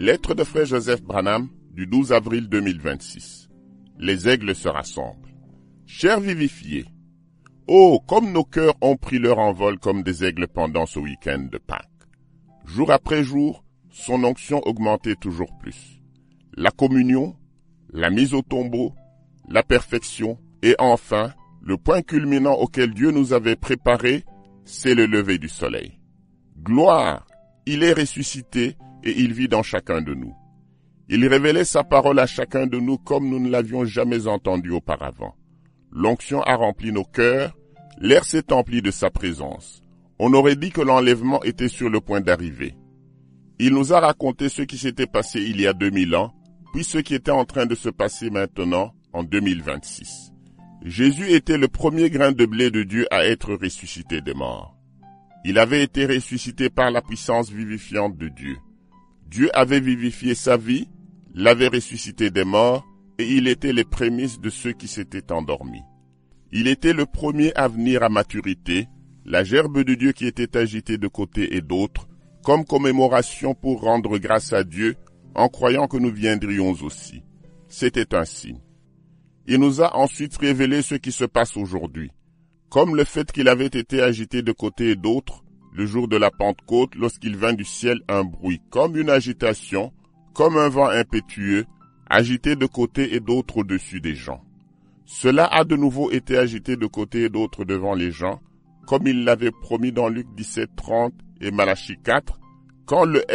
Lettre de frère Joseph Branham du 12 avril 2026. Les aigles se rassemblent. Chers vivifiés, oh, comme nos cœurs ont pris leur envol comme des aigles pendant ce week-end de Pâques. Jour après jour, son onction augmentait toujours plus. La communion, la mise au tombeau, la perfection et enfin, le point culminant auquel Dieu nous avait préparé, c'est le lever du soleil. Gloire, il est ressuscité et il vit dans chacun de nous. Il révélait sa parole à chacun de nous comme nous ne l'avions jamais entendu auparavant. L'onction a rempli nos cœurs, l'air s'est empli de sa présence. On aurait dit que l'enlèvement était sur le point d'arriver. Il nous a raconté ce qui s'était passé il y a 2000 ans, puis ce qui était en train de se passer maintenant en 2026. Jésus était le premier grain de blé de Dieu à être ressuscité des morts. Il avait été ressuscité par la puissance vivifiante de Dieu. Dieu avait vivifié sa vie, l'avait ressuscité des morts, et il était les prémices de ceux qui s'étaient endormis. Il était le premier à venir à maturité, la gerbe de Dieu qui était agitée de côté et d'autre, comme commémoration pour rendre grâce à Dieu, en croyant que nous viendrions aussi. C'était un signe. Il nous a ensuite révélé ce qui se passe aujourd'hui, comme le fait qu'il avait été agité de côté et d'autre, le jour de la Pentecôte, lorsqu'il vint du ciel un bruit, comme une agitation, comme un vent impétueux, agité de côté et d'autre au-dessus des gens. Cela a de nouveau été agité de côté et d'autre devant les gens, comme il l'avait promis dans Luc 17:30 et Malachie 4, quand le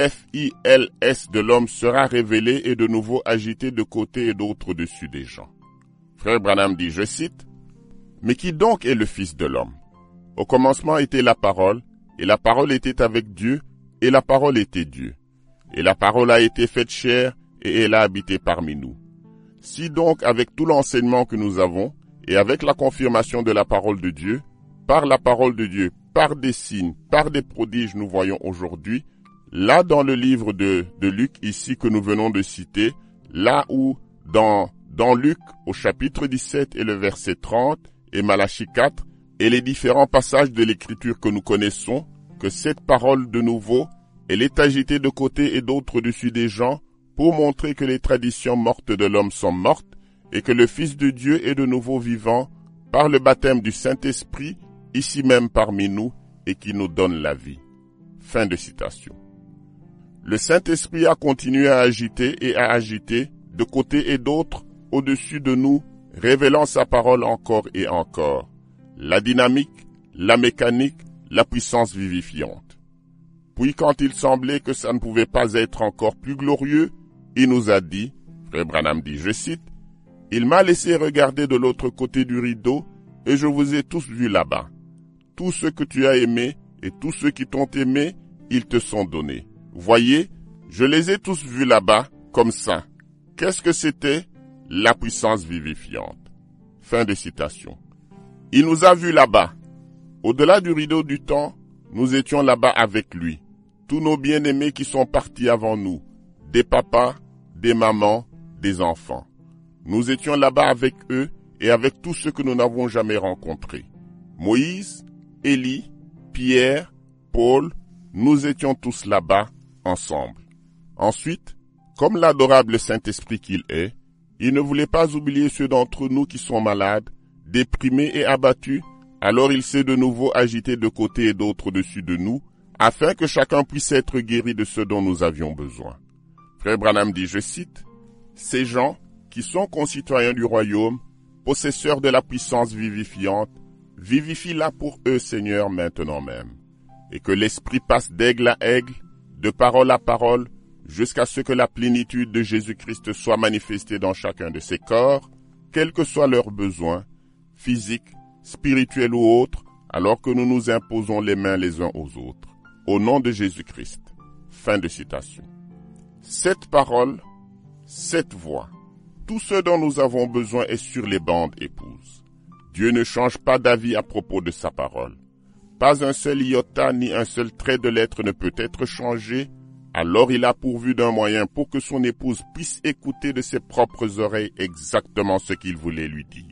FILS de l'homme sera révélé et de nouveau agité de côté et d'autre au-dessus des gens. Frère Branham dit, je cite, « Mais qui donc est le Fils de l'homme? Au commencement était la parole, et la parole était avec Dieu, et la parole était Dieu. Et la parole a été faite chair, et elle a habité parmi nous. Si donc, avec tout l'enseignement que nous avons, et avec la confirmation de la parole de Dieu, par la parole de Dieu, par des signes, par des prodiges nous voyons aujourd'hui, là dans le livre de Luc, ici que nous venons de citer, là où dans Luc, au chapitre 17 et le verset 30, et Malachie 4, et les différents passages de l'écriture que nous connaissons, que cette parole de nouveau, elle est agitée de côté et d'autre au-dessus des gens, pour montrer que les traditions mortes de l'homme sont mortes, et que le Fils de Dieu est de nouveau vivant, par le baptême du Saint-Esprit, ici même parmi nous, et qui nous donne la vie. Fin de citation. Le Saint-Esprit a continué à agiter et à agiter, de côté et d'autre, au-dessus de nous, révélant sa parole encore et encore. La dynamique, la mécanique, la puissance vivifiante. Puis quand il semblait que ça ne pouvait pas être encore plus glorieux, il nous a dit, frère Branham dit, je cite, « Il m'a laissé regarder de l'autre côté du rideau, et je vous ai tous vus là-bas. Tous ceux que tu as aimés, et tous ceux qui t'ont aimé, ils te sont donnés. Voyez, je les ai tous vus là-bas, comme ça. Qu'est-ce que c'était? La puissance vivifiante. » Fin de citation. Il nous a vus là-bas. Au-delà du rideau du temps, nous étions là-bas avec lui. Tous nos bien-aimés qui sont partis avant nous. Des papas, des mamans, des enfants. Nous étions là-bas avec eux et avec tous ceux que nous n'avons jamais rencontrés. Moïse, Élie, Pierre, Paul, nous étions tous là-bas, ensemble. Ensuite, comme l'adorable Saint-Esprit qu'il est, il ne voulait pas oublier ceux d'entre nous qui sont malades, déprimés et abattus, alors il s'est de nouveau agité de côté et d'autre au-dessus de nous, afin que chacun puisse être guéri de ce dont nous avions besoin. Frère Branham dit, je cite, « Ces gens, qui sont concitoyens du royaume, possesseurs de la puissance vivifiante, vivifie-la pour eux, Seigneur, maintenant même, et que l'Esprit passe d'aigle à aigle, de parole à parole, jusqu'à ce que la plénitude de Jésus-Christ soit manifestée dans chacun de ces corps, quels que soient leurs besoins, physiques, spirituels ou autres, alors que nous nous imposons les mains les uns aux autres. Au nom de Jésus-Christ. » Fin de citation. Cette parole, cette voix, tout ce dont nous avons besoin est sur les bandes épouses. Dieu ne change pas d'avis à propos de sa parole. Pas un seul iota ni un seul trait de lettre ne peut être changé, alors il a pourvu d'un moyen pour que son épouse puisse écouter de ses propres oreilles exactement ce qu'il voulait lui dire.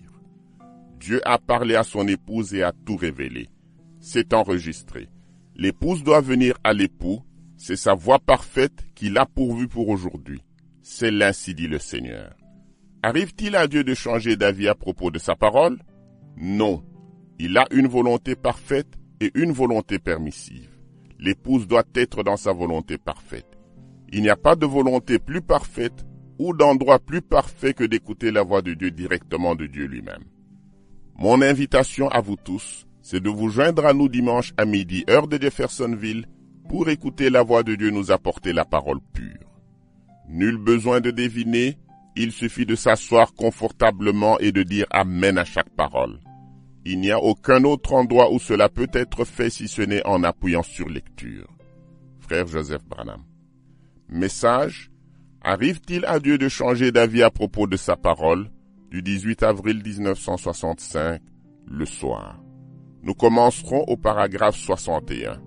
Dieu a parlé à son épouse et a tout révélé. C'est enregistré. L'épouse doit venir à l'époux, C'est sa voie parfaite qu'il a pourvue pour aujourd'hui. C'est l'ainsi dit le Seigneur. Arrive-t-il à Dieu de changer d'avis à propos de sa parole? Non. Il a une volonté parfaite et une volonté permissive. L'épouse doit être dans sa volonté parfaite. Il n'y a pas de volonté plus parfaite ou d'endroit plus parfait que d'écouter la voix de Dieu directement de Dieu lui-même. Mon invitation à vous tous, c'est de vous joindre à nous dimanche à midi, heure de Jeffersonville, pour écouter la voix de Dieu nous apporter la parole pure. Nul besoin de deviner, il suffit de s'asseoir confortablement et de dire Amen à chaque parole. Il n'y a aucun autre endroit où cela peut être fait si ce n'est en appuyant sur lecture. Frère Joseph Branham. Message: arrive-t-il à Dieu de changer d'avis à propos de sa parole, du 18 avril 1965, le soir. Nous commencerons au paragraphe 61.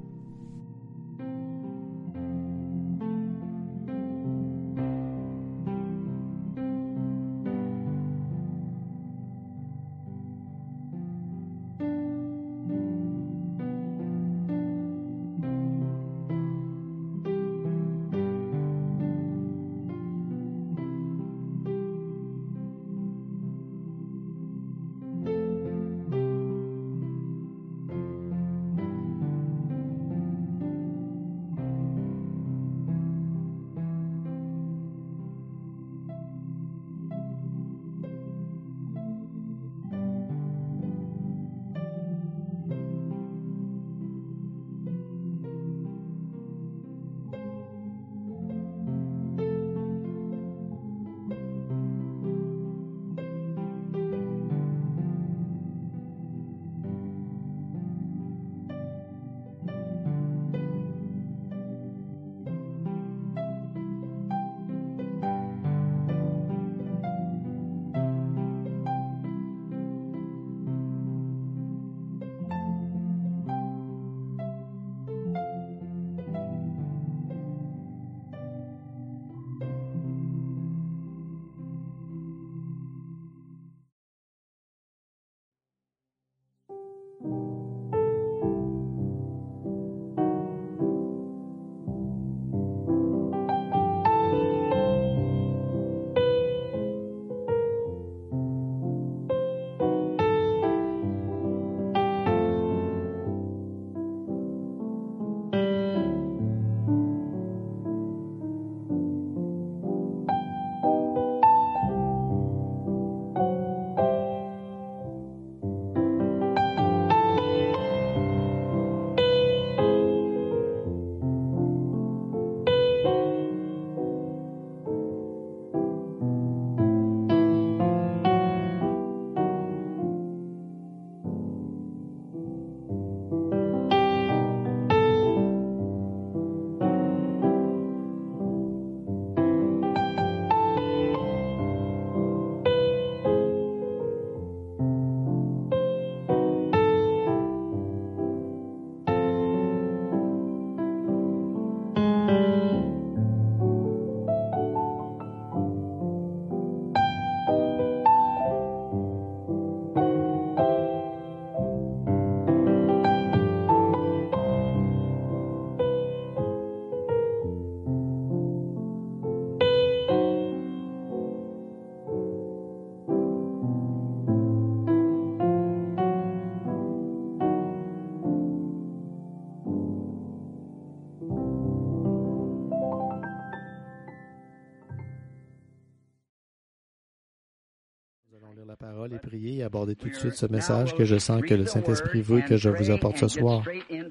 La parole et prier et aborder tout de suite ce message que je sens que le Saint-Esprit veut que je vous apporte ce soir.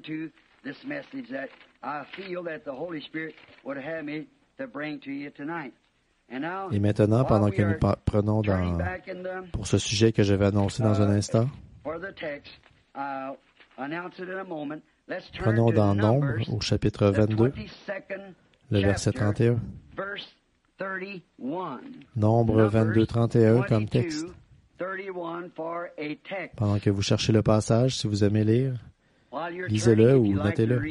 Et maintenant, pendant que nous prenons pour ce sujet que je vais annoncer dans un instant, prenons dans Nombre au chapitre 22, le verset 31. Nombre 22, 31 comme texte. Pendant que vous cherchez le passage, si vous aimez lire, lisez-le ou notez-le.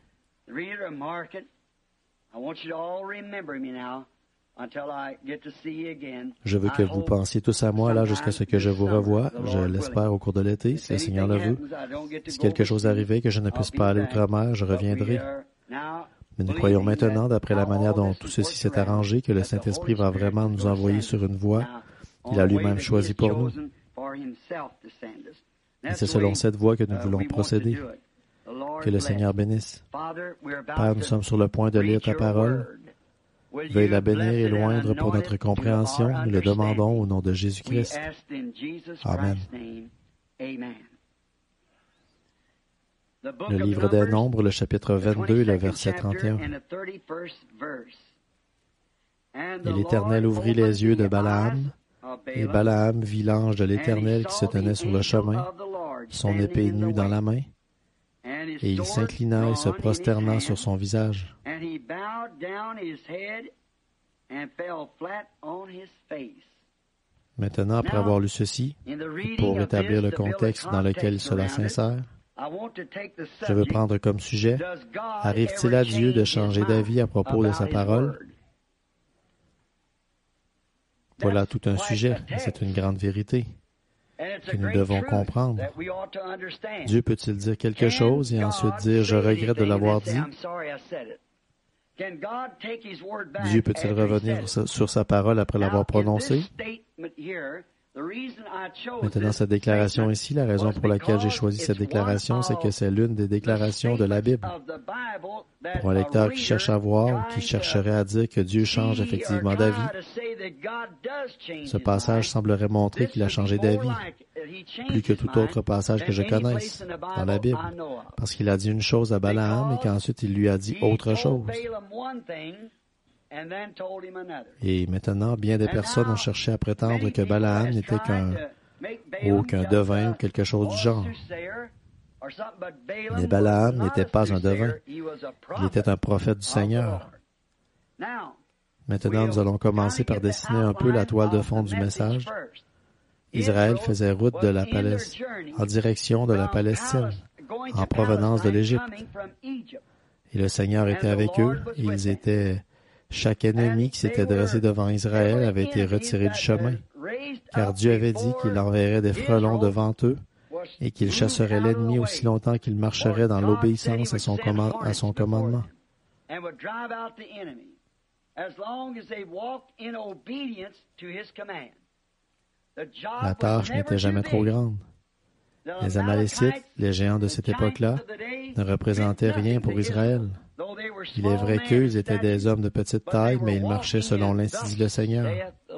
Je veux que vous pensiez tous à moi là jusqu'à ce que je vous revoie. Je l'espère au cours de l'été, si le Seigneur le veut. Si quelque chose arrivait que je ne puisse pas aller outre-mer, je reviendrai. Mais nous croyons maintenant, d'après la manière dont tout ceci s'est arrangé, que le Saint-Esprit va vraiment nous envoyer sur une voie qu'il a lui-même choisie pour nous. Et c'est selon cette voie que nous voulons procéder. Que le Seigneur bénisse. Père, nous sommes sur le point de lire ta parole. Veuille la bénir et loindre pour notre compréhension. Nous le demandons au nom de Jésus-Christ. Amen. Le livre des Nombres, le chapitre 22, le verset 31. Et l'Éternel ouvrit les yeux de Balaam, et Balaam vit l'ange de l'Éternel qui se tenait sur le chemin, son épée nue dans la main, et il s'inclina et se prosterna sur son visage. Maintenant, après avoir lu ceci, pour établir le contexte dans lequel cela s'insère, je veux prendre comme sujet, arrive-t-il à Dieu de changer d'avis à propos de sa parole? Voilà tout un sujet, et c'est une grande vérité que nous devons comprendre. Dieu peut-il dire quelque chose et ensuite dire « Je regrette de l'avoir dit » ? Dieu peut-il revenir sur sa parole après l'avoir prononcée? Maintenant, cette déclaration ici, la raison pour laquelle j'ai choisi cette déclaration, c'est que c'est l'une des déclarations de la Bible. Pour un lecteur qui cherche à voir ou qui chercherait à dire que Dieu change effectivement d'avis, ce passage semblerait montrer qu'il a changé d'avis, plus que tout autre passage que je connaisse dans la Bible, parce qu'il a dit une chose à Balaam et qu'ensuite il lui a dit autre chose. Et maintenant, bien des personnes ont cherché à prétendre que Balaam n'était qu'un devin ou quelque chose du genre. Mais Balaam n'était pas un devin. Il était un prophète du Seigneur. Maintenant, nous allons commencer par dessiner un peu la toile de fond du message. Israël faisait route de la en direction de la Palestine, en provenance de l'Égypte. Et le Seigneur était avec eux, et ils étaient... Chaque ennemi qui s'était dressé devant Israël avait été retiré du chemin, car Dieu avait dit qu'il enverrait des frelons devant eux et qu'il chasserait l'ennemi aussi longtemps qu'il marcherait dans l'obéissance à son commandement. La tâche n'était jamais trop grande. Les Amalécites, les géants de cette époque-là, ne représentaient rien pour Israël. Il est vrai qu'eux étaient des hommes de petite taille, mais ils marchaient selon l'ainsi dit le Seigneur.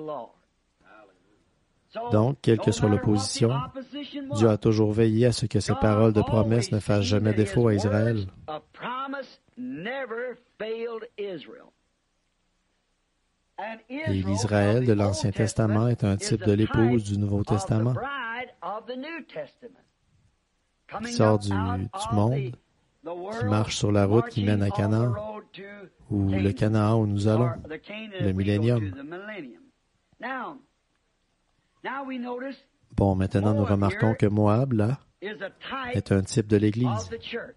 Donc, quelle que soit l'opposition, Dieu a toujours veillé à ce que ses paroles de promesse ne fassent jamais défaut à Israël. Et l'Israël de l'Ancien Testament est un type de l'épouse du Nouveau Testament, qui sort du monde, qui marche sur la route qui mène à Canaan, ou le Canaan où nous allons, le millénium. Bon, maintenant nous remarquons que Moab, là, est un type de l'Église.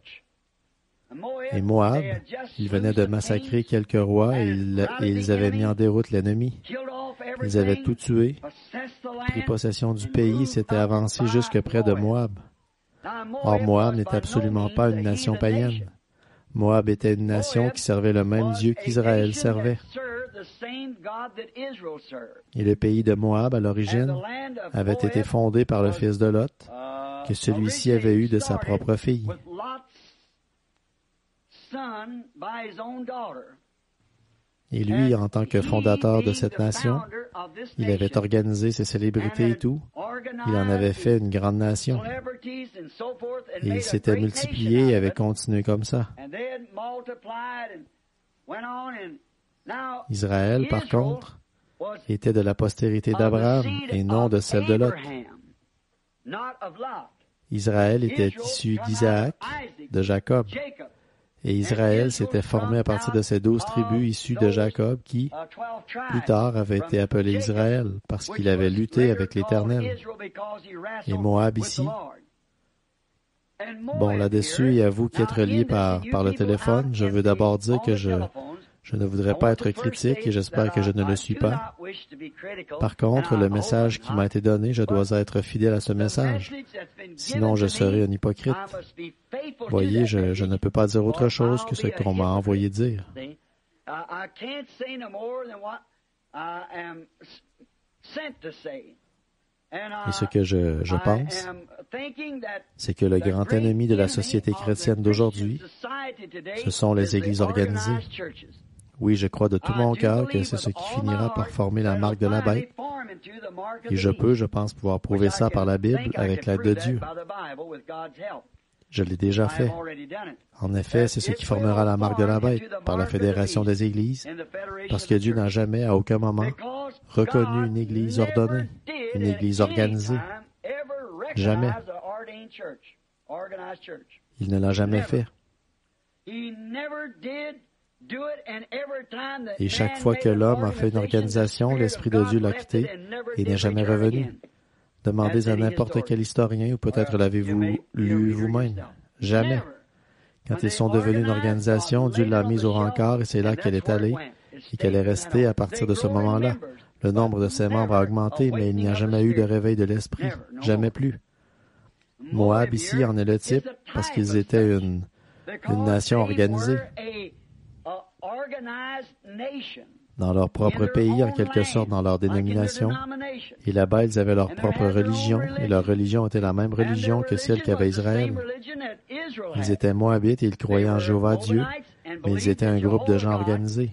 Et Moab, il venait de massacrer quelques rois et ils avaient mis en déroute l'ennemi. Ils avaient tout tué, pris possession du pays et s'étaient avancés jusque près de Moab. Or, Moab n'est absolument pas une nation païenne. Moab était une nation qui servait le même Dieu qu'Israël servait. Et le pays de Moab, à l'origine, avait été fondé par le fils de Lot, que celui-ci avait eu de sa propre fille. Et lui, en tant que fondateur de cette nation, il avait organisé ses célébrités et tout. Il en avait fait une grande nation. Et il s'était multiplié et avait continué comme ça. Israël, par contre, était de la postérité d'Abraham et non de celle de Lot. Israël était issu d'Isaac, de Jacob. Et Israël s'était formé à partir de ces 12 tribus issues de Jacob qui, plus tard, avaient été appelées Israël parce qu'il avait lutté avec l'Éternel. Et Moab ici. Bon, là-dessus, et à vous qui êtes reliés par le téléphone, je veux d'abord dire que je Je ne voudrais pas être critique et j'espère que je ne le suis pas. Par contre, le message qui m'a été donné, je dois être fidèle à ce message. Sinon, je serai un hypocrite. Voyez, je ne peux pas dire autre chose que ce qu'on m'a envoyé dire. Et ce que je pense, c'est que le grand ennemi de la société chrétienne d'aujourd'hui, ce sont les églises organisées. Oui, je crois de tout mon cœur que c'est ce qui finira par former la marque de la bête. Et je pense pouvoir prouver ça par la Bible avec l'aide de Dieu. Je l'ai déjà fait. En effet, c'est ce qui formera la marque de la bête par la Fédération des Églises, parce que Dieu n'a jamais, à aucun moment, reconnu une Église ordonnée, une Église organisée. Jamais. Il ne l'a jamais fait. Et chaque fois que l'homme a fait une organisation, l'Esprit de Dieu l'a quitté et n'est jamais revenu. Demandez à n'importe quel historien, ou peut-être l'avez-vous lu vous-même. Jamais. Quand ils sont devenus une organisation, Dieu l'a mise au rencard et c'est là qu'elle est allée et qu'elle est restée à partir de ce moment-là. Le nombre de ses membres a augmenté, mais il n'y a jamais eu de réveil de l'esprit. Jamais plus. Moab ici en est le type parce qu'ils étaient une nation organisée. Dans leur propre pays, en quelque sorte dans leur dénomination. Et là-bas, ils avaient leur propre religion, et leur religion était la même religion que celle qu'avait Israël. Ils étaient Moabites et ils croyaient en Jéhovah Dieu, mais ils étaient un groupe de gens organisés.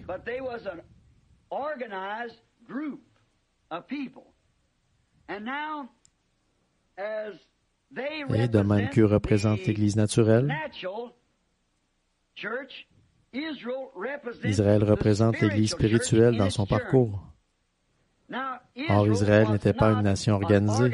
Et de même qu'eux représentent l'Église naturelle, Israël représente l'Église spirituelle dans son parcours. Or, Israël n'était pas une nation organisée.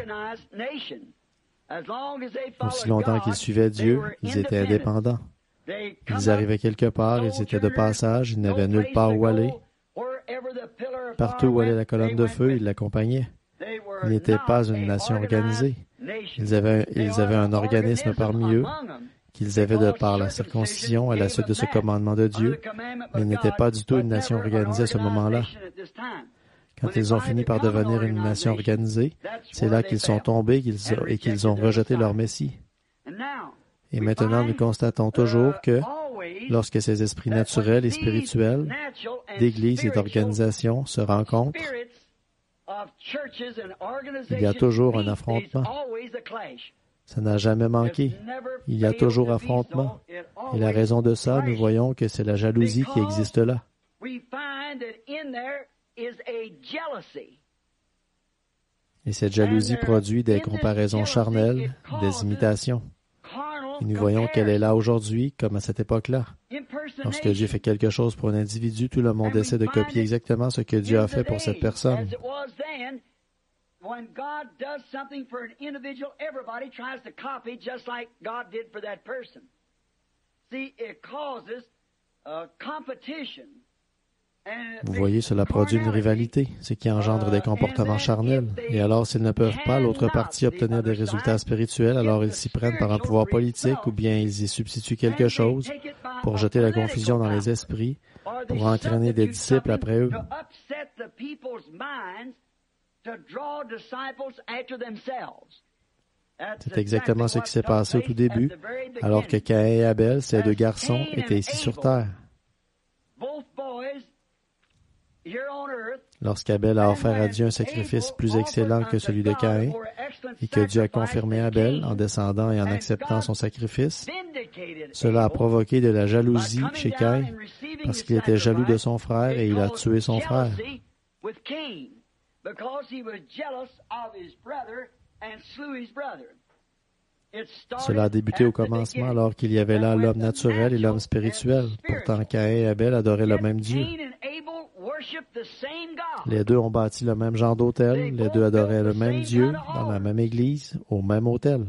Aussi longtemps qu'ils suivaient Dieu, ils étaient indépendants. Ils arrivaient quelque part, ils étaient de passage, ils n'avaient nulle part où aller. Partout où allait la colonne de feu, ils l'accompagnaient. Ils n'étaient pas une nation organisée. Ils avaient un organisme parmi eux, qu'ils avaient de par la circoncision à la suite de ce commandement de Dieu, mais ils n'étaient pas du tout une nation organisée à ce moment-là. Quand ils ont fini par devenir une nation organisée, c'est là qu'ils sont tombés et qu'ils ont rejeté leur Messie. Et maintenant, nous constatons toujours que, lorsque ces esprits naturels et spirituels, d'églises et d'organisations se rencontrent, il y a toujours un affrontement. Ça n'a jamais manqué. Il y a toujours affrontement. Et la raison de ça, nous voyons que c'est la jalousie qui existe là. Et cette jalousie produit des comparaisons charnelles, des imitations. Et nous voyons qu'elle est là aujourd'hui, comme à cette époque-là. Lorsque Dieu fait quelque chose pour un individu, tout le monde essaie de copier exactement ce que Dieu a fait pour cette personne. When God does something for an individual, everybody tries to copy just like God did for that person. See, it causes a competition. Vous voyez, cela produit une rivalité, ce qui engendre des comportements charnels. Et alors, s'ils ne peuvent pas, l'autre partie, obtenir des résultats spirituels, alors ils s'y prennent par un pouvoir politique ou bien ils y substituent quelque chose pour jeter la confusion dans les esprits, pour entraîner des disciples après eux. C'est exactement ce qui s'est passé au tout début, alors que Caïn et Abel, ces deux garçons, étaient ici sur terre. Lorsqu'Abel a offert à Dieu un sacrifice plus excellent que celui de Caïn, et que Dieu a confirmé Abel en descendant et en acceptant son sacrifice, cela a provoqué de la jalousie chez Caïn, parce qu'il était jaloux de son frère et il a tué son frère. Cela a débuté au commencement alors qu'il y avait là l'homme naturel et l'homme spirituel. Pourtant, Caïn et Abel adoraient le même Dieu. Les deux ont bâti le même genre d'autel, les deux adoraient le même Dieu, dans la même église, au même autel.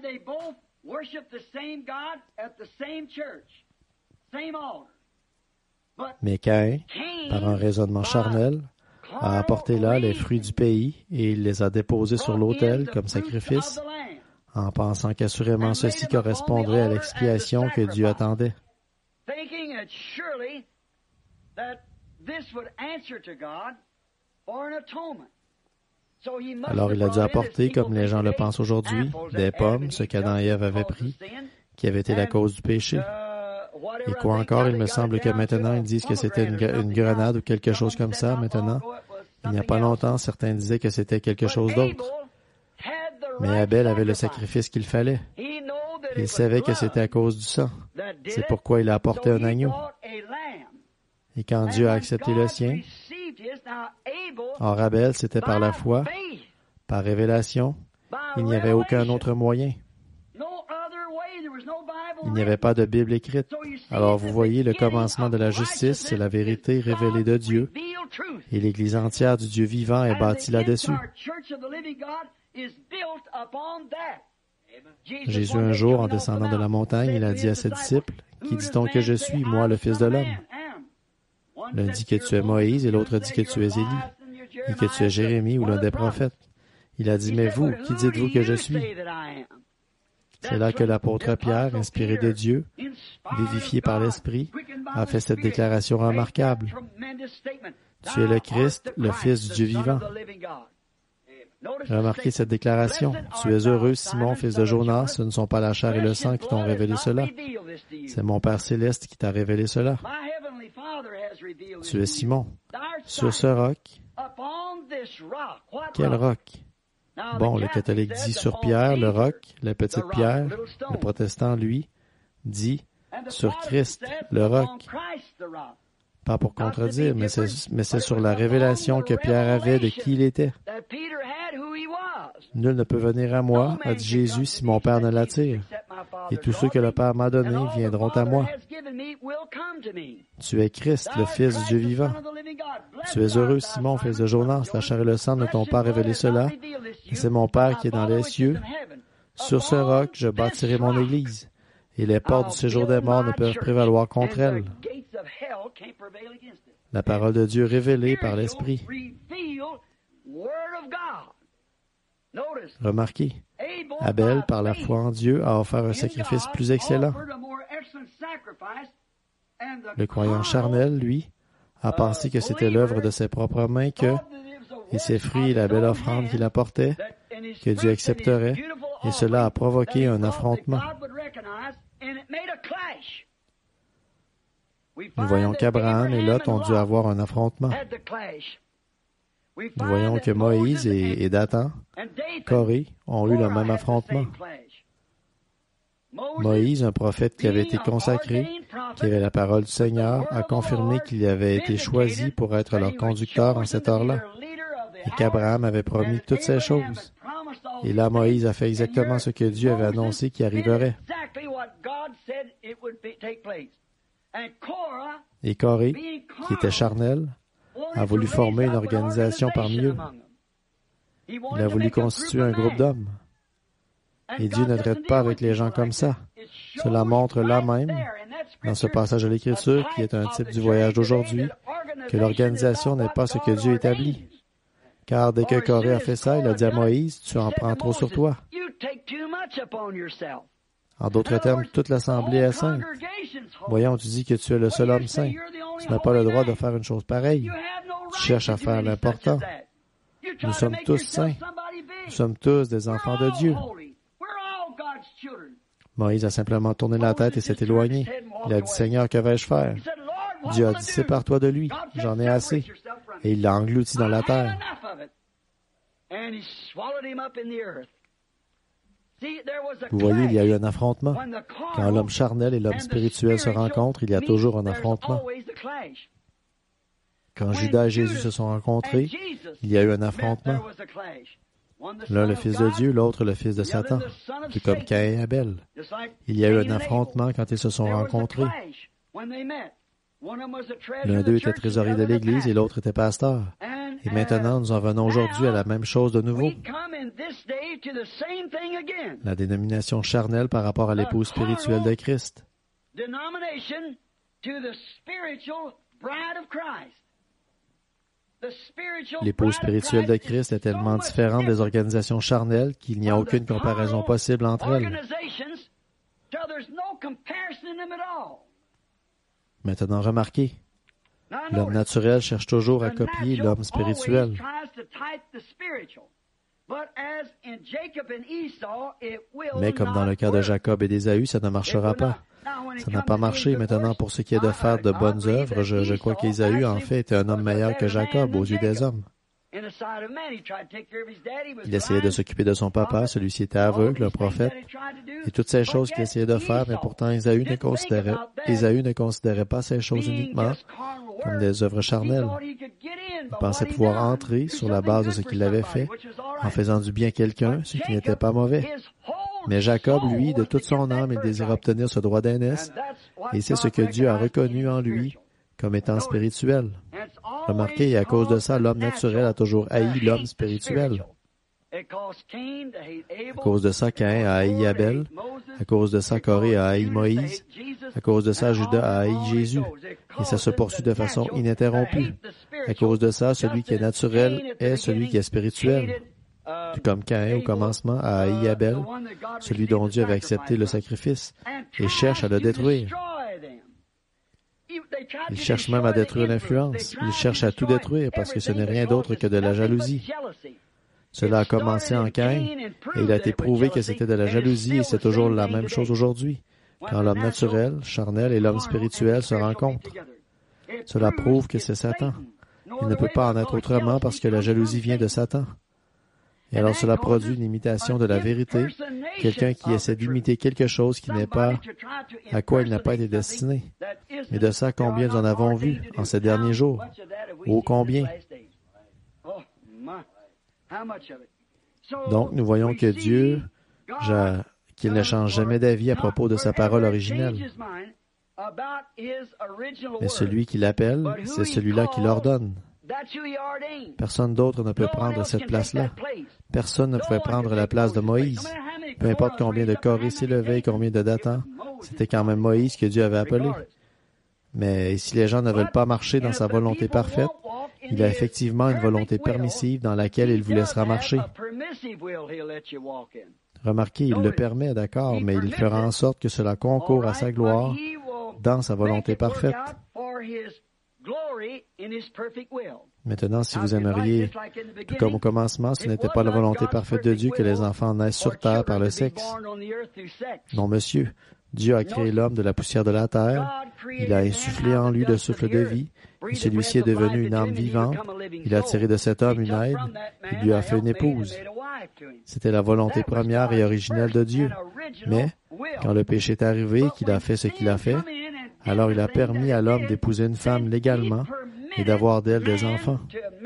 Mais Caïn, par un raisonnement charnel, a apporté là les fruits du pays et il les a déposés sur l'autel comme sacrifice, en pensant qu'assurément ceci correspondrait à l'expiation que Dieu attendait. Alors il a dû apporter, comme les gens le pensent aujourd'hui, des pommes, ce qu'Adam et Ève avaient pris, qui avait été la cause du péché. Et quoi encore, il me semble que maintenant, ils disent que c'était une grenade ou quelque chose comme ça, maintenant. Il n'y a pas longtemps, certains disaient que c'était quelque chose d'autre. Mais Abel avait le sacrifice qu'il fallait. Il savait que c'était à cause du sang. C'est pourquoi il a apporté un agneau. Et quand Dieu a accepté le sien, or Abel, c'était par la foi, par révélation, il n'y avait aucun autre moyen. Il n'y avait pas de Bible écrite. Alors vous voyez, le commencement de la justice, c'est la vérité révélée de Dieu. Et l'Église entière du Dieu vivant est bâtie là-dessus. Jésus, un jour, en descendant de la montagne, il a dit à ses disciples, « Qui dit-on que je suis, moi, le Fils de l'homme? » L'un dit que tu es Moïse et l'autre dit que tu es Élie et que tu es Jérémie ou l'un des prophètes. Il a dit, « Mais vous, qui dites-vous que je suis? » C'est là que l'apôtre Pierre, inspiré de Dieu, vivifié par l'Esprit, a fait cette déclaration remarquable. « Tu es le Christ, le Fils du Dieu vivant. » Remarquez cette déclaration. « Tu es heureux, Simon, fils de Jonas, ce ne sont pas la chair et le sang qui t'ont révélé cela. C'est mon Père céleste qui t'a révélé cela. Tu es Simon. Sur ce roc. » Quel roc? Bon, le catholique dit sur Pierre, le roc, la petite pierre. Le protestant, lui, dit sur Christ, le roc. Pas pour contredire, mais c'est sur la révélation que Pierre avait de qui il était. Nul ne peut venir à moi, a dit Jésus, si mon Père ne l'attire. Et tous ceux que le Père m'a donnés viendront à moi. Tu es Christ, le Fils du Dieu vivant. Tu es heureux, Simon, fils de Jonas, la chair et le sang ne t'ont pas révélé cela, mais c'est mon Père qui est dans les cieux. Sur ce roc, je bâtirai mon Église, et les portes du séjour des morts ne peuvent prévaloir contre elle. La parole de Dieu révélée par l'Esprit. Remarquez, Abel, par la foi en Dieu, a offert un sacrifice plus excellent. Le croyant charnel, lui, a pensé que c'était l'œuvre de ses propres mains et ses fruits et la belle offrande qu'il apportait, que Dieu accepterait, et cela a provoqué un affrontement. Nous voyons qu'Abraham et Lot ont dû avoir un affrontement. Nous voyons que Moïse et Dathan, Corée, ont eu le même affrontement. Moïse, un prophète qui avait été consacré, qui avait la parole du Seigneur, a confirmé qu'il avait été choisi pour être leur conducteur en cette heure-là, et qu'Abraham avait promis toutes ces choses. Et là, Moïse a fait exactement ce que Dieu avait annoncé qui arriverait. Et Corée, qui était charnel, a voulu former une organisation parmi eux. Il a voulu constituer un groupe d'hommes. Et Dieu ne traite pas avec les gens comme ça. Cela montre là même, dans ce passage de l'Écriture, qui est un type du voyage d'aujourd'hui, que l'organisation n'est pas ce que Dieu établit. Car dès que Corée a fait ça, il a dit à Moïse, « Tu en prends trop sur toi. » En d'autres termes, toute l'Assemblée est sainte. Voyons, tu dis que tu es le seul homme saint. Tu n'as pas le droit de faire une chose pareille. Tu cherches à faire l'important. Nous sommes tous saints. Nous sommes tous des enfants de Dieu. Moïse a simplement tourné la tête et s'est éloigné. Il a dit, « Seigneur, que vais-je faire? » Dieu a dit, « Sépare-toi de lui. J'en ai assez. » Et il l'a englouti dans la terre. Vous voyez, il y a eu un affrontement. Quand l'homme charnel et l'homme spirituel se rencontrent, il y a toujours un affrontement. Quand Judas et Jésus se sont rencontrés, il y a eu un affrontement. L'un le fils de Dieu, l'autre le fils de Satan, tout comme Caïn et Abel. Il y a eu un affrontement quand ils se sont rencontrés. L'un d'eux était trésorier de l'Église et l'autre était pasteur. Et maintenant, nous en venons aujourd'hui à la même chose de nouveau. La dénomination charnelle par rapport à l'épouse spirituelle de Christ. L'épouse spirituelle de Christ est tellement différente des organisations charnelles qu'il n'y a aucune comparaison possible entre elles. Maintenant, remarquez, L'homme naturel cherche toujours à copier l'homme spirituel. Mais comme dans le cas de Jacob et d'Ésaü, ça ne marchera pas. Ça n'a pas marché. Maintenant, pour ce qui est de faire de bonnes œuvres, je crois qu'Ésaü, en fait, était un homme meilleur que Jacob aux yeux des hommes. Il essayait de s'occuper de son papa, celui-ci était aveugle, un prophète, et toutes ces choses qu'il essayait de faire, mais pourtant Ésaü ne considérait pas ces choses uniquement comme des œuvres charnelles. Il pensait pouvoir entrer sur la base de ce qu'il avait fait, en faisant du bien à quelqu'un, ce qui n'était pas mauvais. Mais Jacob, lui, de toute son âme, il désirait obtenir ce droit d'aînesse, et c'est ce que Dieu a reconnu en lui comme étant spirituel. Remarquez, et à cause de ça, l'homme naturel a toujours haï l'homme spirituel. À cause de ça, Caïn a haï Abel. À cause de ça, Corée a haï Moïse. À cause de ça, Judas a haï Jésus. Et ça se poursuit de façon ininterrompue. À cause de ça, celui qui est naturel est celui qui est spirituel. Tout comme Caïn, au commencement, a haï Abel, celui dont Dieu avait accepté le sacrifice, et cherche à le détruire. Il cherche même à détruire l'influence. Il cherche à tout détruire parce que ce n'est rien d'autre que de la jalousie. Cela a commencé en Caïn et il a été prouvé que c'était de la jalousie et c'est toujours la même chose aujourd'hui. Quand l'homme naturel, charnel et l'homme spirituel se rencontrent. Cela prouve que c'est Satan. Il ne peut pas en être autrement parce que la jalousie vient de Satan. Et alors cela produit une imitation de la vérité, quelqu'un qui essaie d'imiter quelque chose qui n'est pas, à quoi il n'a pas été destiné. Mais de ça, combien nous en avons vu en ces derniers jours? Ô combien? Donc, nous voyons que Dieu, qu'il ne change jamais d'avis à propos de sa parole originelle. Mais celui qui l'appelle, c'est celui-là qui l'ordonne. Personne d'autre ne peut prendre cette place-là. Personne ne pouvait prendre la place de Moïse. Peu importe combien de Corée s'élevait et combien de Dathan, c'était quand même Moïse que Dieu avait appelé. Mais si les gens ne veulent pas marcher dans sa volonté parfaite, il a effectivement une volonté permissive dans laquelle il vous laissera marcher. Remarquez, il le permet, d'accord, mais il fera en sorte que cela concourt à sa gloire dans sa volonté parfaite. Maintenant, si vous aimeriez, tout comme au commencement, ce n'était pas la volonté parfaite de Dieu que les enfants naissent sur terre par le sexe. Non, monsieur. Dieu a créé l'homme de la poussière de la terre. Il a insufflé en lui le souffle de vie. Et celui-ci est devenu une âme vivante. Il a tiré de cet homme une aide. Il lui a fait une épouse. C'était la volonté première et originelle de Dieu. Mais, quand le péché est arrivé, qu'il a fait ce qu'il a fait, alors il a permis à l'homme d'épouser une femme légalement et d'avoir d'elle des enfants.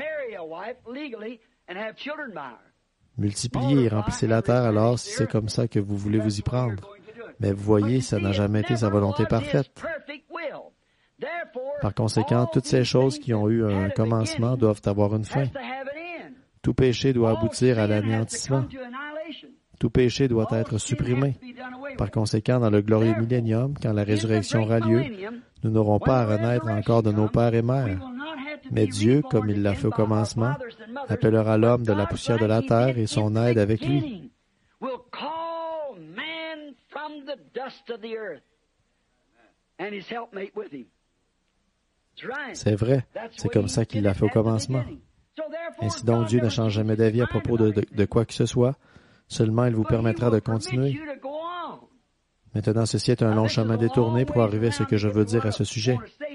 Multipliez et remplissez la terre alors si c'est comme ça que vous voulez vous y prendre. Mais vous voyez, ça n'a jamais été sa volonté parfaite. Par conséquent, toutes ces choses qui ont eu un commencement doivent avoir une fin. Tout péché doit aboutir à l'anéantissement. Tout péché doit être supprimé. Par conséquent, dans le glorieux millénium, quand la résurrection aura lieu, nous n'aurons pas à renaître encore de nos pères et mères. Mais Dieu, comme il l'a fait au commencement, appellera l'homme de la poussière de la terre et son aide avec lui. C'est vrai, c'est comme ça qu'il l'a fait au commencement. Ainsi donc, Dieu ne change jamais d'avis à propos de quoi que ce soit, seulement il vous permettra de continuer. Maintenant, ceci est un long chemin détourné pour arriver à ce que je veux dire à ce sujet.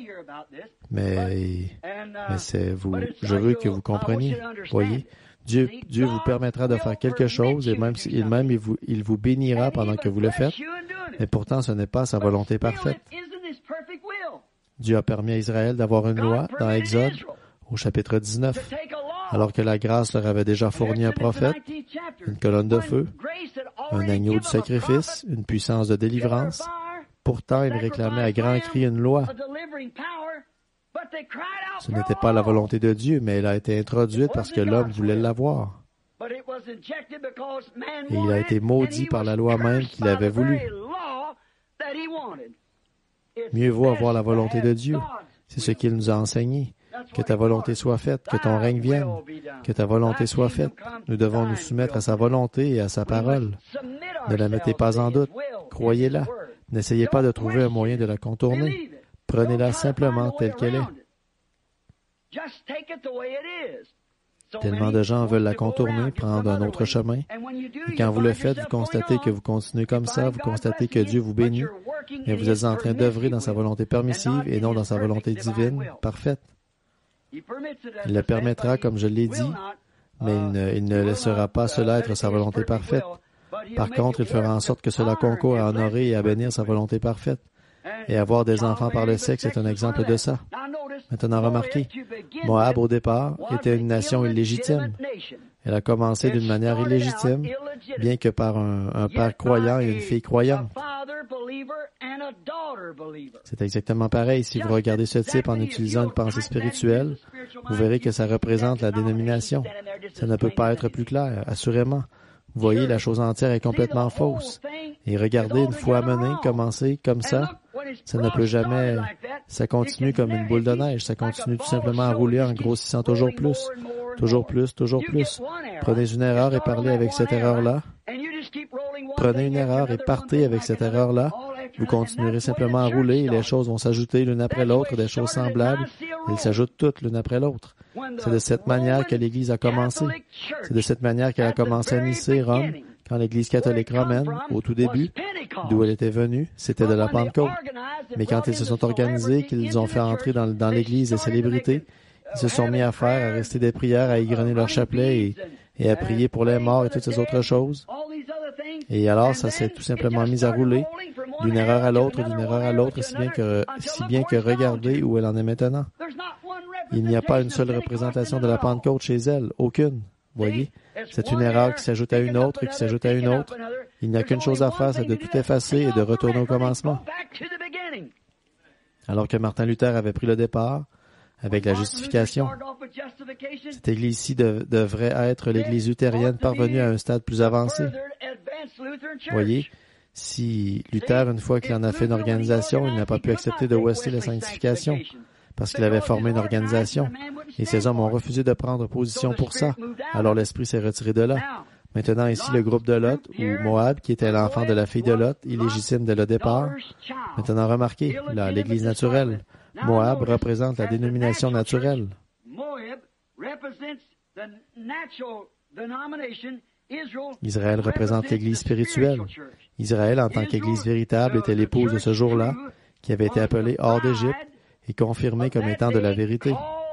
Mais je veux que vous compreniez. Voyez, Dieu vous permettra de faire quelque chose et même il vous bénira pendant que vous le faites, mais pourtant ce n'est pas sa volonté parfaite. Dieu a permis à Israël d'avoir une loi dans Exode, au chapitre 19, alors que la grâce leur avait déjà fourni un prophète, une colonne de feu, un agneau du sacrifice, une puissance de délivrance. Pourtant, ils réclamaient à grands cris une loi. Ce n'était pas la volonté de Dieu, mais elle a été introduite parce que l'homme voulait l'avoir. Et il a été maudit par la loi même qu'il avait voulu. Mieux vaut avoir la volonté de Dieu. C'est ce qu'il nous a enseigné. Que ta volonté soit faite, que ton règne vienne, que ta volonté soit faite. Nous devons nous soumettre à sa volonté et à sa parole. Ne la mettez pas en doute. Croyez-la. N'essayez pas de trouver un moyen de la contourner. Prenez-la simplement telle qu'elle est. Tellement de gens veulent la contourner, prendre un autre chemin. Et quand vous le faites, vous constatez que vous continuez comme ça, vous constatez que Dieu vous bénit, mais vous êtes en train d'œuvrer dans sa volonté permissive et non dans sa volonté divine, parfaite. Il le permettra, comme je l'ai dit, mais il ne laissera pas cela être sa volonté parfaite. Par contre, il fera en sorte que cela concourt à honorer et à bénir sa volonté parfaite. Et avoir des enfants par le sexe est un exemple de ça. Maintenant, remarquez, Moab, au départ, était une nation illégitime. Elle a commencé d'une manière illégitime, bien que par un père croyant et une fille croyante. C'est exactement pareil. Si vous regardez ce type en utilisant une pensée spirituelle, vous verrez que ça représente la dénomination. Ça ne peut pas être plus clair, assurément. Vous voyez, la chose entière est complètement fausse. Et regardez, une fois amené, commencer comme ça ne peut jamais... Ça continue comme une boule de neige. Ça continue tout simplement à rouler en grossissant toujours plus. Toujours plus, toujours plus. Prenez une erreur et parlez avec cette erreur-là. Prenez une erreur et partez avec cette erreur-là. Vous continuerez simplement à rouler et les choses vont s'ajouter l'une après l'autre, des choses semblables. Elles s'ajoutent toutes l'une après l'autre. C'est de cette manière que l'Église a commencé. C'est de cette manière qu'elle a commencé à Nicée, Rome, quand l'Église catholique romaine, au tout début, d'où elle était venue, c'était de la Pentecôte. Mais quand ils se sont organisés, qu'ils ont fait entrer dans l'Église des célébrités, ils se sont mis à faire, à rester des prières, à égrener leur chapelet et à prier pour les morts et toutes ces autres choses. Et alors, ça s'est tout simplement mis à rouler d'une erreur à l'autre, si bien que regardez où elle en est maintenant. Il n'y a pas une seule représentation de la Pentecôte chez elle, aucune. Voyez, c'est une erreur qui s'ajoute à une autre et qui s'ajoute à une autre. Il n'y a qu'une chose à faire, c'est de tout effacer et de retourner au commencement. Alors que Martin Luther avait pris le départ, avec la justification, cette Église-ci devrait être l'Église luthérienne parvenue à un stade plus avancé. Voyez, si Luther, une fois qu'il en a fait une organisation, il n'a pas pu accepter de Wesley la sanctification, parce qu'il avait formé une organisation, et ces hommes ont refusé de prendre position pour ça. Alors l'Esprit s'est retiré de là. Maintenant, ici, le groupe de Lot, ou Moab, qui était l'enfant de la fille de Lot, illégitime dès le départ. Maintenant, remarquez, là, l'Église naturelle. Moab représente la dénomination naturelle. Israël représente l'Église spirituelle. Israël, en tant qu'Église véritable, était l'épouse de ce jour-là, qui avait été appelée hors d'Égypte et confirmée comme étant de la vérité.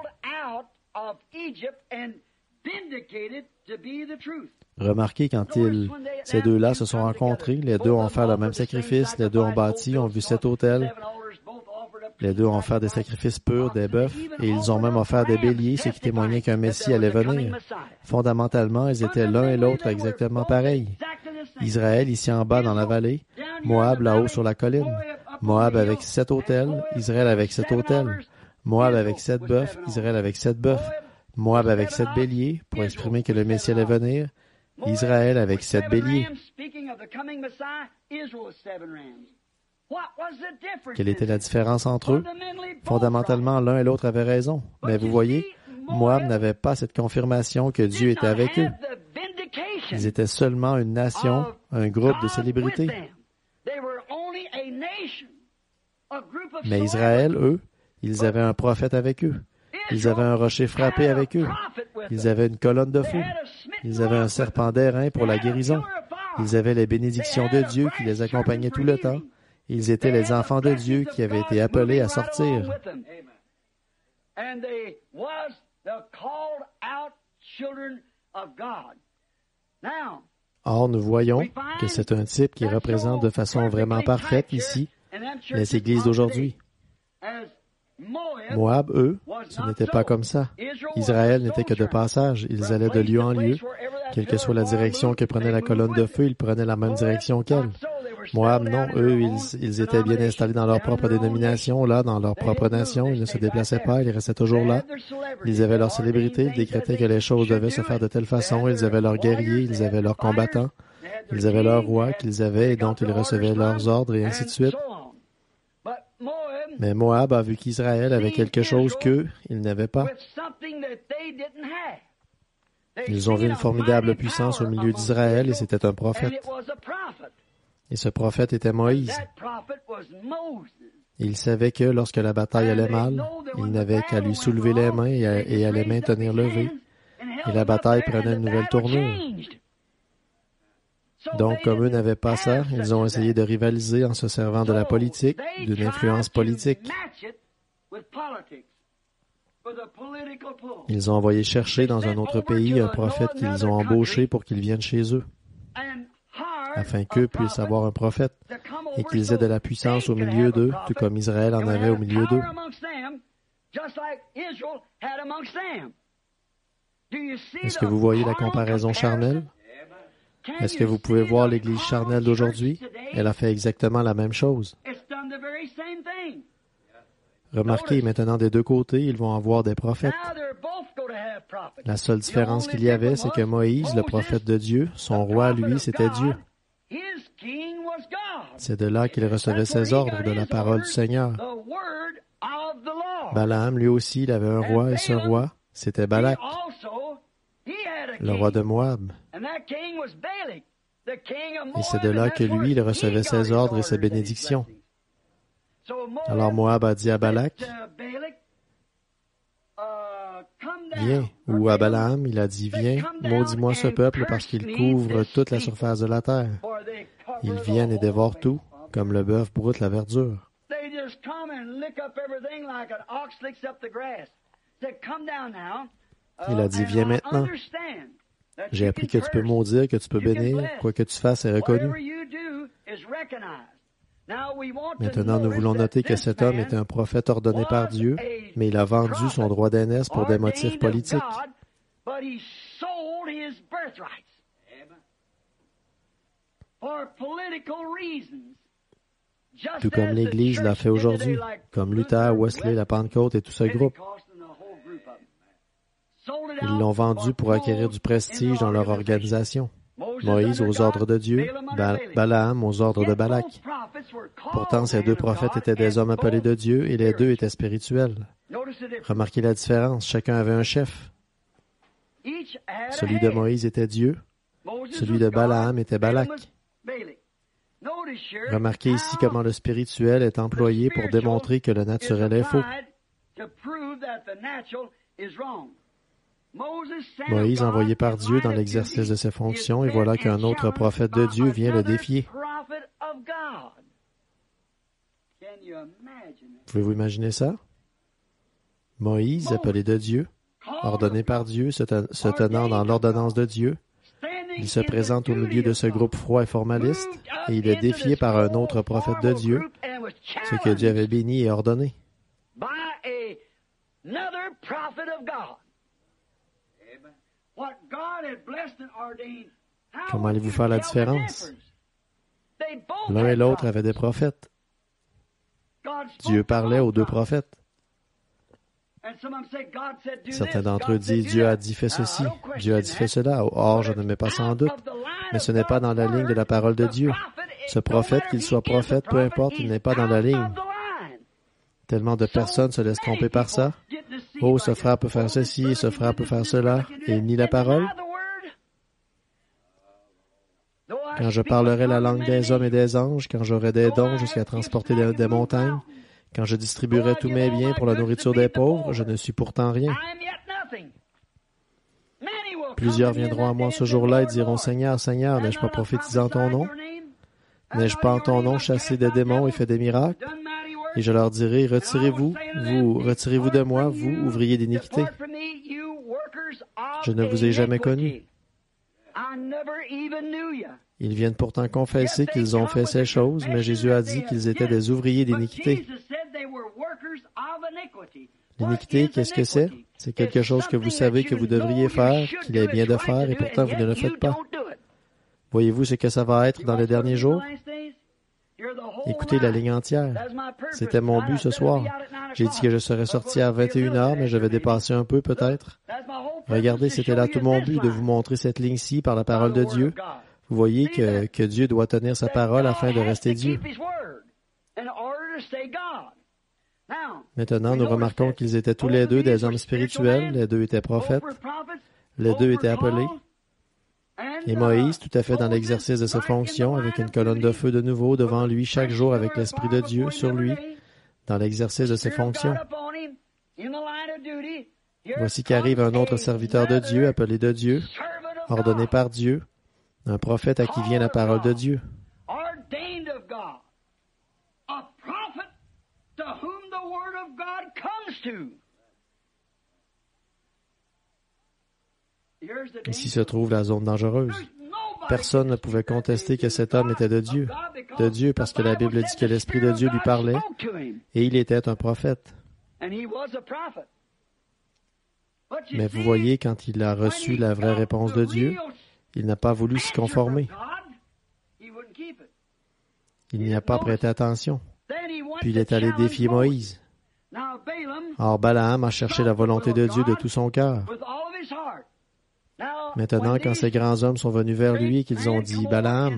Remarquez, quand ces deux-là se sont rencontrés, les deux ont fait le même sacrifice, les deux ont bâti, ont vu cet autel, les deux ont offert des sacrifices purs, des bœufs, et ils ont même offert des béliers, ce qui témoignait qu'un Messie allait venir. Fondamentalement, ils étaient l'un et l'autre exactement pareils. Israël ici en bas dans la vallée, Moab là-haut sur la colline. Moab avec 7 autels, Israël avec 7 autels. Moab avec 7 bœufs, Israël avec 7 bœufs. Moab avec 7 béliers, pour exprimer que le Messie allait venir. Israël avec 7 béliers. Quelle était la différence entre eux? Fondamentalement, l'un et l'autre avaient raison. Mais vous voyez, Moab n'avait pas cette confirmation que Dieu était avec eux. Ils étaient seulement une nation, un groupe de célébrités. Mais Israël, eux, ils avaient un prophète avec eux. Ils avaient un rocher frappé avec eux. Ils avaient une colonne de feu. Ils avaient un serpent d'airain pour la guérison. Ils avaient les bénédictions de Dieu qui les accompagnaient tout le temps. Ils étaient les enfants de Dieu qui avaient été appelés à sortir. Or, nous voyons que c'est un type qui représente de façon vraiment parfaite ici les églises d'aujourd'hui. Moab, eux, ce n'était pas comme ça. Israël n'était que de passage. Ils allaient de lieu en lieu. Quelle que soit la direction que prenait la colonne de feu, ils prenaient la même direction qu'elle. Moab, non, eux, ils étaient bien installés dans leur propre dénomination, là, dans leur propre nation. Ils ne se déplaçaient pas, ils restaient toujours là. Ils avaient leur célébrité, ils décrétaient que les choses devaient se faire de telle façon. Ils avaient leurs guerriers, ils avaient leurs combattants, ils avaient leurs rois qu'ils avaient et dont ils recevaient leurs ordres et ainsi de suite. Mais Moab a vu qu'Israël avait quelque chose qu'eux, ils n'avaient pas. Ils ont vu une formidable puissance au milieu d'Israël et c'était un prophète. Et ce prophète était Moïse. Il savait que lorsque la bataille allait mal, il n'avait qu'à lui soulever les mains et à les mains tenir levées, et la bataille prenait une nouvelle tournure. Donc, comme eux n'avaient pas ça, ils ont essayé de rivaliser en se servant de la politique, d'une influence politique. Ils ont envoyé chercher dans un autre pays un prophète qu'ils ont embauché pour qu'il vienne chez eux, afin qu'eux puissent avoir un prophète et qu'ils aient de la puissance au milieu d'eux, tout comme Israël en avait au milieu d'eux. Est-ce que vous voyez la comparaison charnelle? Est-ce que vous pouvez voir l'Église charnelle d'aujourd'hui? Elle a fait exactement la même chose. Remarquez, maintenant des deux côtés, ils vont avoir des prophètes. La seule différence qu'il y avait, c'est que Moïse, le prophète de Dieu, son roi, lui, c'était Dieu. C'est de là qu'il recevait ses ordres, de la parole du Seigneur. Balaam, lui aussi, il avait un roi, et ce roi, c'était Balak, le roi de Moab. Et c'est de là que lui, il recevait ses ordres et ses bénédictions. Alors Moab a dit à Balak, « Viens », ou à Balaam, il a dit, « Viens, maudis-moi ce peuple parce qu'il couvre toute la surface de la terre. Ils viennent et dévorent tout, comme le bœuf broute la verdure. » Il a dit, « Viens maintenant. J'ai appris que tu peux maudire, que tu peux bénir, quoi que tu fasses est reconnu. » Maintenant, nous voulons noter que cet homme était un prophète ordonné par Dieu, mais il a vendu son droit d'aînesse pour des motifs politiques. Tout comme l'Église l'a fait aujourd'hui, comme Luther, Wesley, la Pentecôte et tout ce groupe. Ils l'ont vendu pour acquérir du prestige dans leur organisation. Moïse aux ordres de Dieu, Balaam aux ordres de Balak. Pourtant, ces deux prophètes étaient des hommes appelés de Dieu et les deux étaient spirituels. Remarquez la différence, chacun avait un chef. Celui de Moïse était Dieu, celui de Balaam était Balak. Remarquez ici comment le spirituel est employé pour démontrer que le naturel est faux. Moïse envoyé par Dieu dans l'exercice de ses fonctions, et voilà qu'un autre prophète de Dieu vient le défier. Pouvez-vous imaginer ça? Moïse, appelé de Dieu, ordonné par Dieu, se tenant dans l'ordonnance de Dieu, il se présente au milieu de ce groupe froid et formaliste, et il est défié par un autre prophète de Dieu, ce que Dieu avait béni et ordonné. Comment allez-vous faire la différence? L'un et l'autre avaient des prophètes. Dieu parlait aux deux prophètes. Certains d'entre eux disent, Dieu a dit fais ceci, Dieu a dit fais cela. Or, je ne mets pas ça en doute. Mais ce n'est pas dans la ligne de la parole de Dieu. Ce prophète, qu'il soit prophète, peu importe, il n'est pas dans la ligne. Tellement de personnes se laissent tromper par ça. Oh, ce frère peut faire ceci et ce frère peut faire cela. Et il nie la parole. Quand je parlerai la langue des hommes et des anges, quand j'aurai des dons jusqu'à transporter des montagnes, quand je distribuerai tous mes biens pour la nourriture des pauvres, je ne suis pourtant rien. Plusieurs viendront à moi ce jour-là et diront, Seigneur, Seigneur, n'ai-je pas prophétisé en ton nom? N'ai-je pas en ton nom chassé des démons et fait des miracles? Et je leur dirai, retirez-vous de moi, vous, ouvriers d'iniquité. Je ne vous ai jamais connus. Ils viennent pourtant confesser qu'ils ont fait ces choses, mais Jésus a dit qu'ils étaient des ouvriers d'iniquité. L'iniquité, qu'est-ce que c'est? C'est quelque chose que vous savez que vous devriez faire, qu'il est bien de faire, et pourtant vous ne le faites pas. Voyez-vous ce que ça va être dans les derniers jours? Écoutez la ligne entière. C'était mon but ce soir. J'ai dit que je serais sorti à 21h, mais je vais dépasser un peu peut-être. Regardez, c'était là tout mon but, de vous montrer cette ligne-ci par la parole de Dieu. Vous voyez que Dieu doit tenir sa parole afin de rester Dieu. Maintenant, nous remarquons qu'ils étaient tous les deux des hommes spirituels, les deux étaient prophètes, les deux étaient appelés. Et Moïse, tout à fait dans l'exercice de ses fonctions, avec une colonne de feu de nouveau devant lui chaque jour avec l'Esprit de Dieu sur lui, dans l'exercice de ses fonctions. Voici qu'arrive un autre serviteur de Dieu, appelé de Dieu, ordonné par Dieu, un prophète à qui vient la parole de Dieu. Ici se trouve la zone dangereuse. Personne ne pouvait contester que cet homme était de Dieu parce que la Bible dit que l'Esprit de Dieu lui parlait et il était un prophète. Mais vous voyez, quand il a reçu la vraie réponse de Dieu, il n'a pas voulu s'y conformer. Il n'y a pas prêté attention. Puis il est allé défier Moïse. Or Balaam a cherché la volonté de Dieu de tout son cœur. Maintenant, quand ces grands hommes sont venus vers lui et qu'ils ont dit, « Balaam,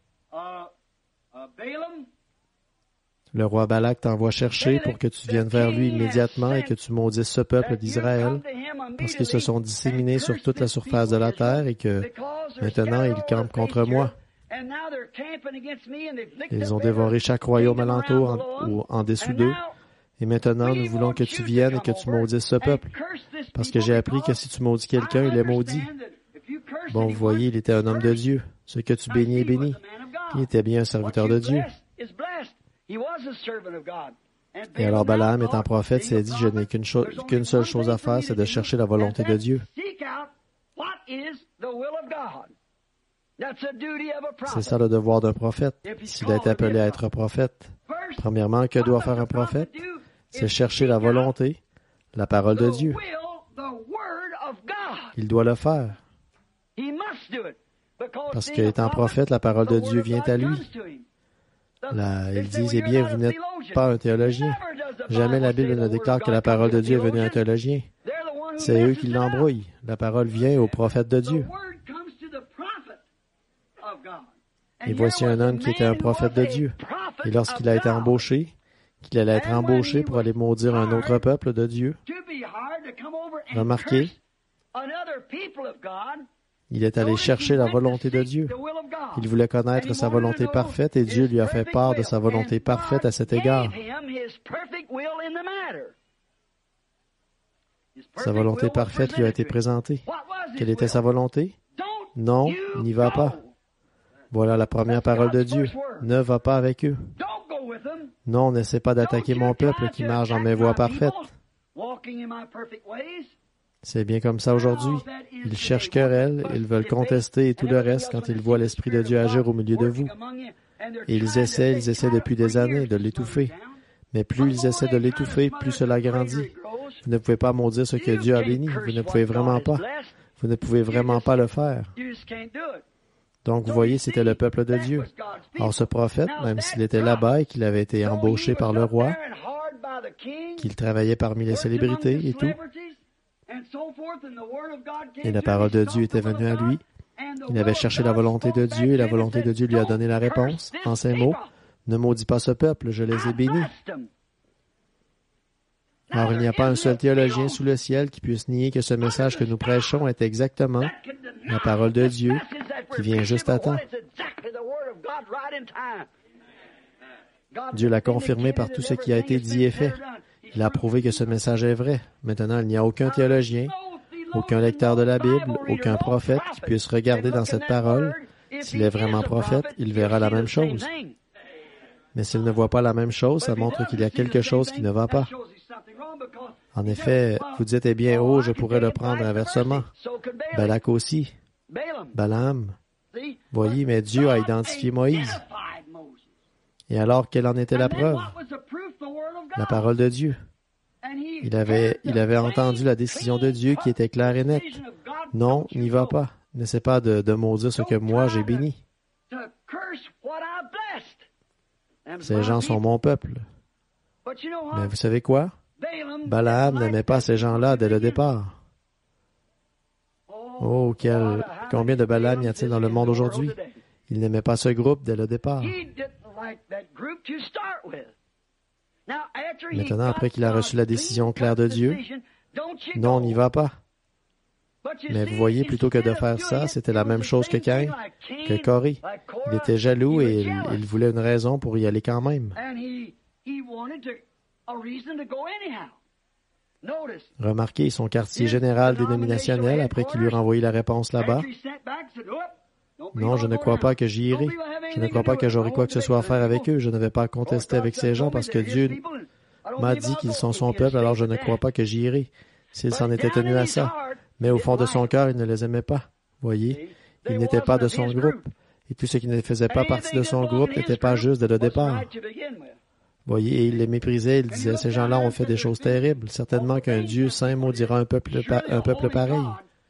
le roi Balak t'envoie chercher pour que tu viennes vers lui immédiatement et que tu maudisses ce peuple d'Israël, parce qu'ils se sont disséminés sur toute la surface de la terre et que maintenant ils campent contre moi. Ils ont dévoré chaque royaume alentour ou en dessous d'eux. Et maintenant, nous voulons que tu viennes et que tu maudisses ce peuple. Parce que j'ai appris que si tu maudis quelqu'un, il est maudit. » Bon, vous voyez, il était un homme de Dieu. Ce que tu bénis est béni. Il était bien un serviteur de Dieu. Et alors Balaam, étant prophète, s'est dit, « Je n'ai qu'une seule chose à faire, c'est de chercher la volonté de Dieu. » C'est ça le devoir d'un prophète, s'il a été appelé à être prophète. Premièrement, que doit faire un prophète? C'est chercher la volonté, la parole de Dieu. Il doit le faire. Parce qu'étant prophète, la parole de Dieu vient à lui. Là, ils disent, eh bien, vous n'êtes pas un théologien. Jamais la Bible ne déclare que la parole de Dieu est venue à un théologien. C'est eux qui l'embrouillent. La parole vient au prophète de Dieu. Et voici un homme qui était un prophète de Dieu. Et lorsqu'il a été embauché, qu'il allait être embauché pour aller maudire un autre peuple de Dieu, remarquez, il est allé chercher la volonté de Dieu. Il voulait connaître sa volonté parfaite et Dieu lui a fait part de sa volonté parfaite à cet égard. Sa volonté parfaite lui a été présentée. Quelle était sa volonté? Non, n'y va pas. Voilà la première parole de Dieu. Ne va pas avec eux. Non, n'essaie pas d'attaquer mon peuple qui marche dans mes voies parfaites. C'est bien comme ça aujourd'hui. Ils cherchent querelle, ils veulent contester et tout le reste quand ils voient l'Esprit de Dieu agir au milieu de vous. Et ils essaient depuis des années de l'étouffer. Mais plus ils essaient de l'étouffer, plus cela grandit. Vous ne pouvez pas maudire ce que Dieu a béni. Vous ne pouvez vraiment pas. Vous ne pouvez vraiment pas le faire. Donc, vous voyez, c'était le peuple de Dieu. Or, ce prophète, même s'il était là-bas et qu'il avait été embauché par le roi, qu'il travaillait parmi les célébrités et tout, et la parole de Dieu était venue à lui, il avait cherché la volonté de Dieu et la volonté de Dieu lui a donné la réponse, en ces mots, « Ne maudis pas ce peuple, je les ai bénis. » Alors, il n'y a pas un seul théologien sous le ciel qui puisse nier que ce message que nous prêchons est exactement la parole de Dieu qui vient juste à temps. Dieu l'a confirmé par tout ce qui a été dit et fait. Il a prouvé que ce message est vrai. Maintenant, il n'y a aucun théologien, aucun lecteur de la Bible, aucun prophète qui puisse regarder dans cette parole. S'il est vraiment prophète, il verra la même chose. Mais s'il ne voit pas la même chose, ça montre qu'il y a quelque chose qui ne va pas. En effet, vous dites, eh bien, oh, je pourrais le prendre inversement. Balak aussi. Balaam. Voyez, mais Dieu a identifié Moïse. Et alors, quelle en était la preuve? La parole de Dieu. Il avait entendu la décision de Dieu qui était claire et nette. Non, n'y va pas. N'essaie pas de maudire ce que moi j'ai béni. Ces gens sont mon peuple. Mais vous savez quoi? Balaam n'aimait pas ces gens-là dès le départ. Oh, combien de Balaam y a-t-il dans le monde aujourd'hui? Il n'aimait pas ce groupe dès le départ. Maintenant, après qu'il a reçu la décision claire de Dieu, non, on n'y va pas. Mais vous voyez, plutôt que de faire ça, c'était la même chose que Caïn, que Corée. Il était jaloux et il voulait une raison pour y aller quand même. Remarquez, son quartier général dénominationnel, après qu'il lui a renvoyé la réponse là-bas, non, je ne crois pas que j'y irai. Je ne crois pas que j'aurai quoi que ce soit à faire avec eux. Je ne vais pas contester avec ces gens parce que Dieu m'a dit qu'ils sont son peuple, alors je ne crois pas que j'y irai. S'il s'en était tenu à ça. Mais au fond de son cœur, il ne les aimait pas. Voyez, il n'était pas de son groupe. Et tout ce qui ne faisait pas partie de son groupe n'était pas juste dès le départ. Voyez, et il les méprisait, il disait, ces gens-là ont fait des choses terribles. Certainement qu'un Dieu saint maudira un peuple pareil.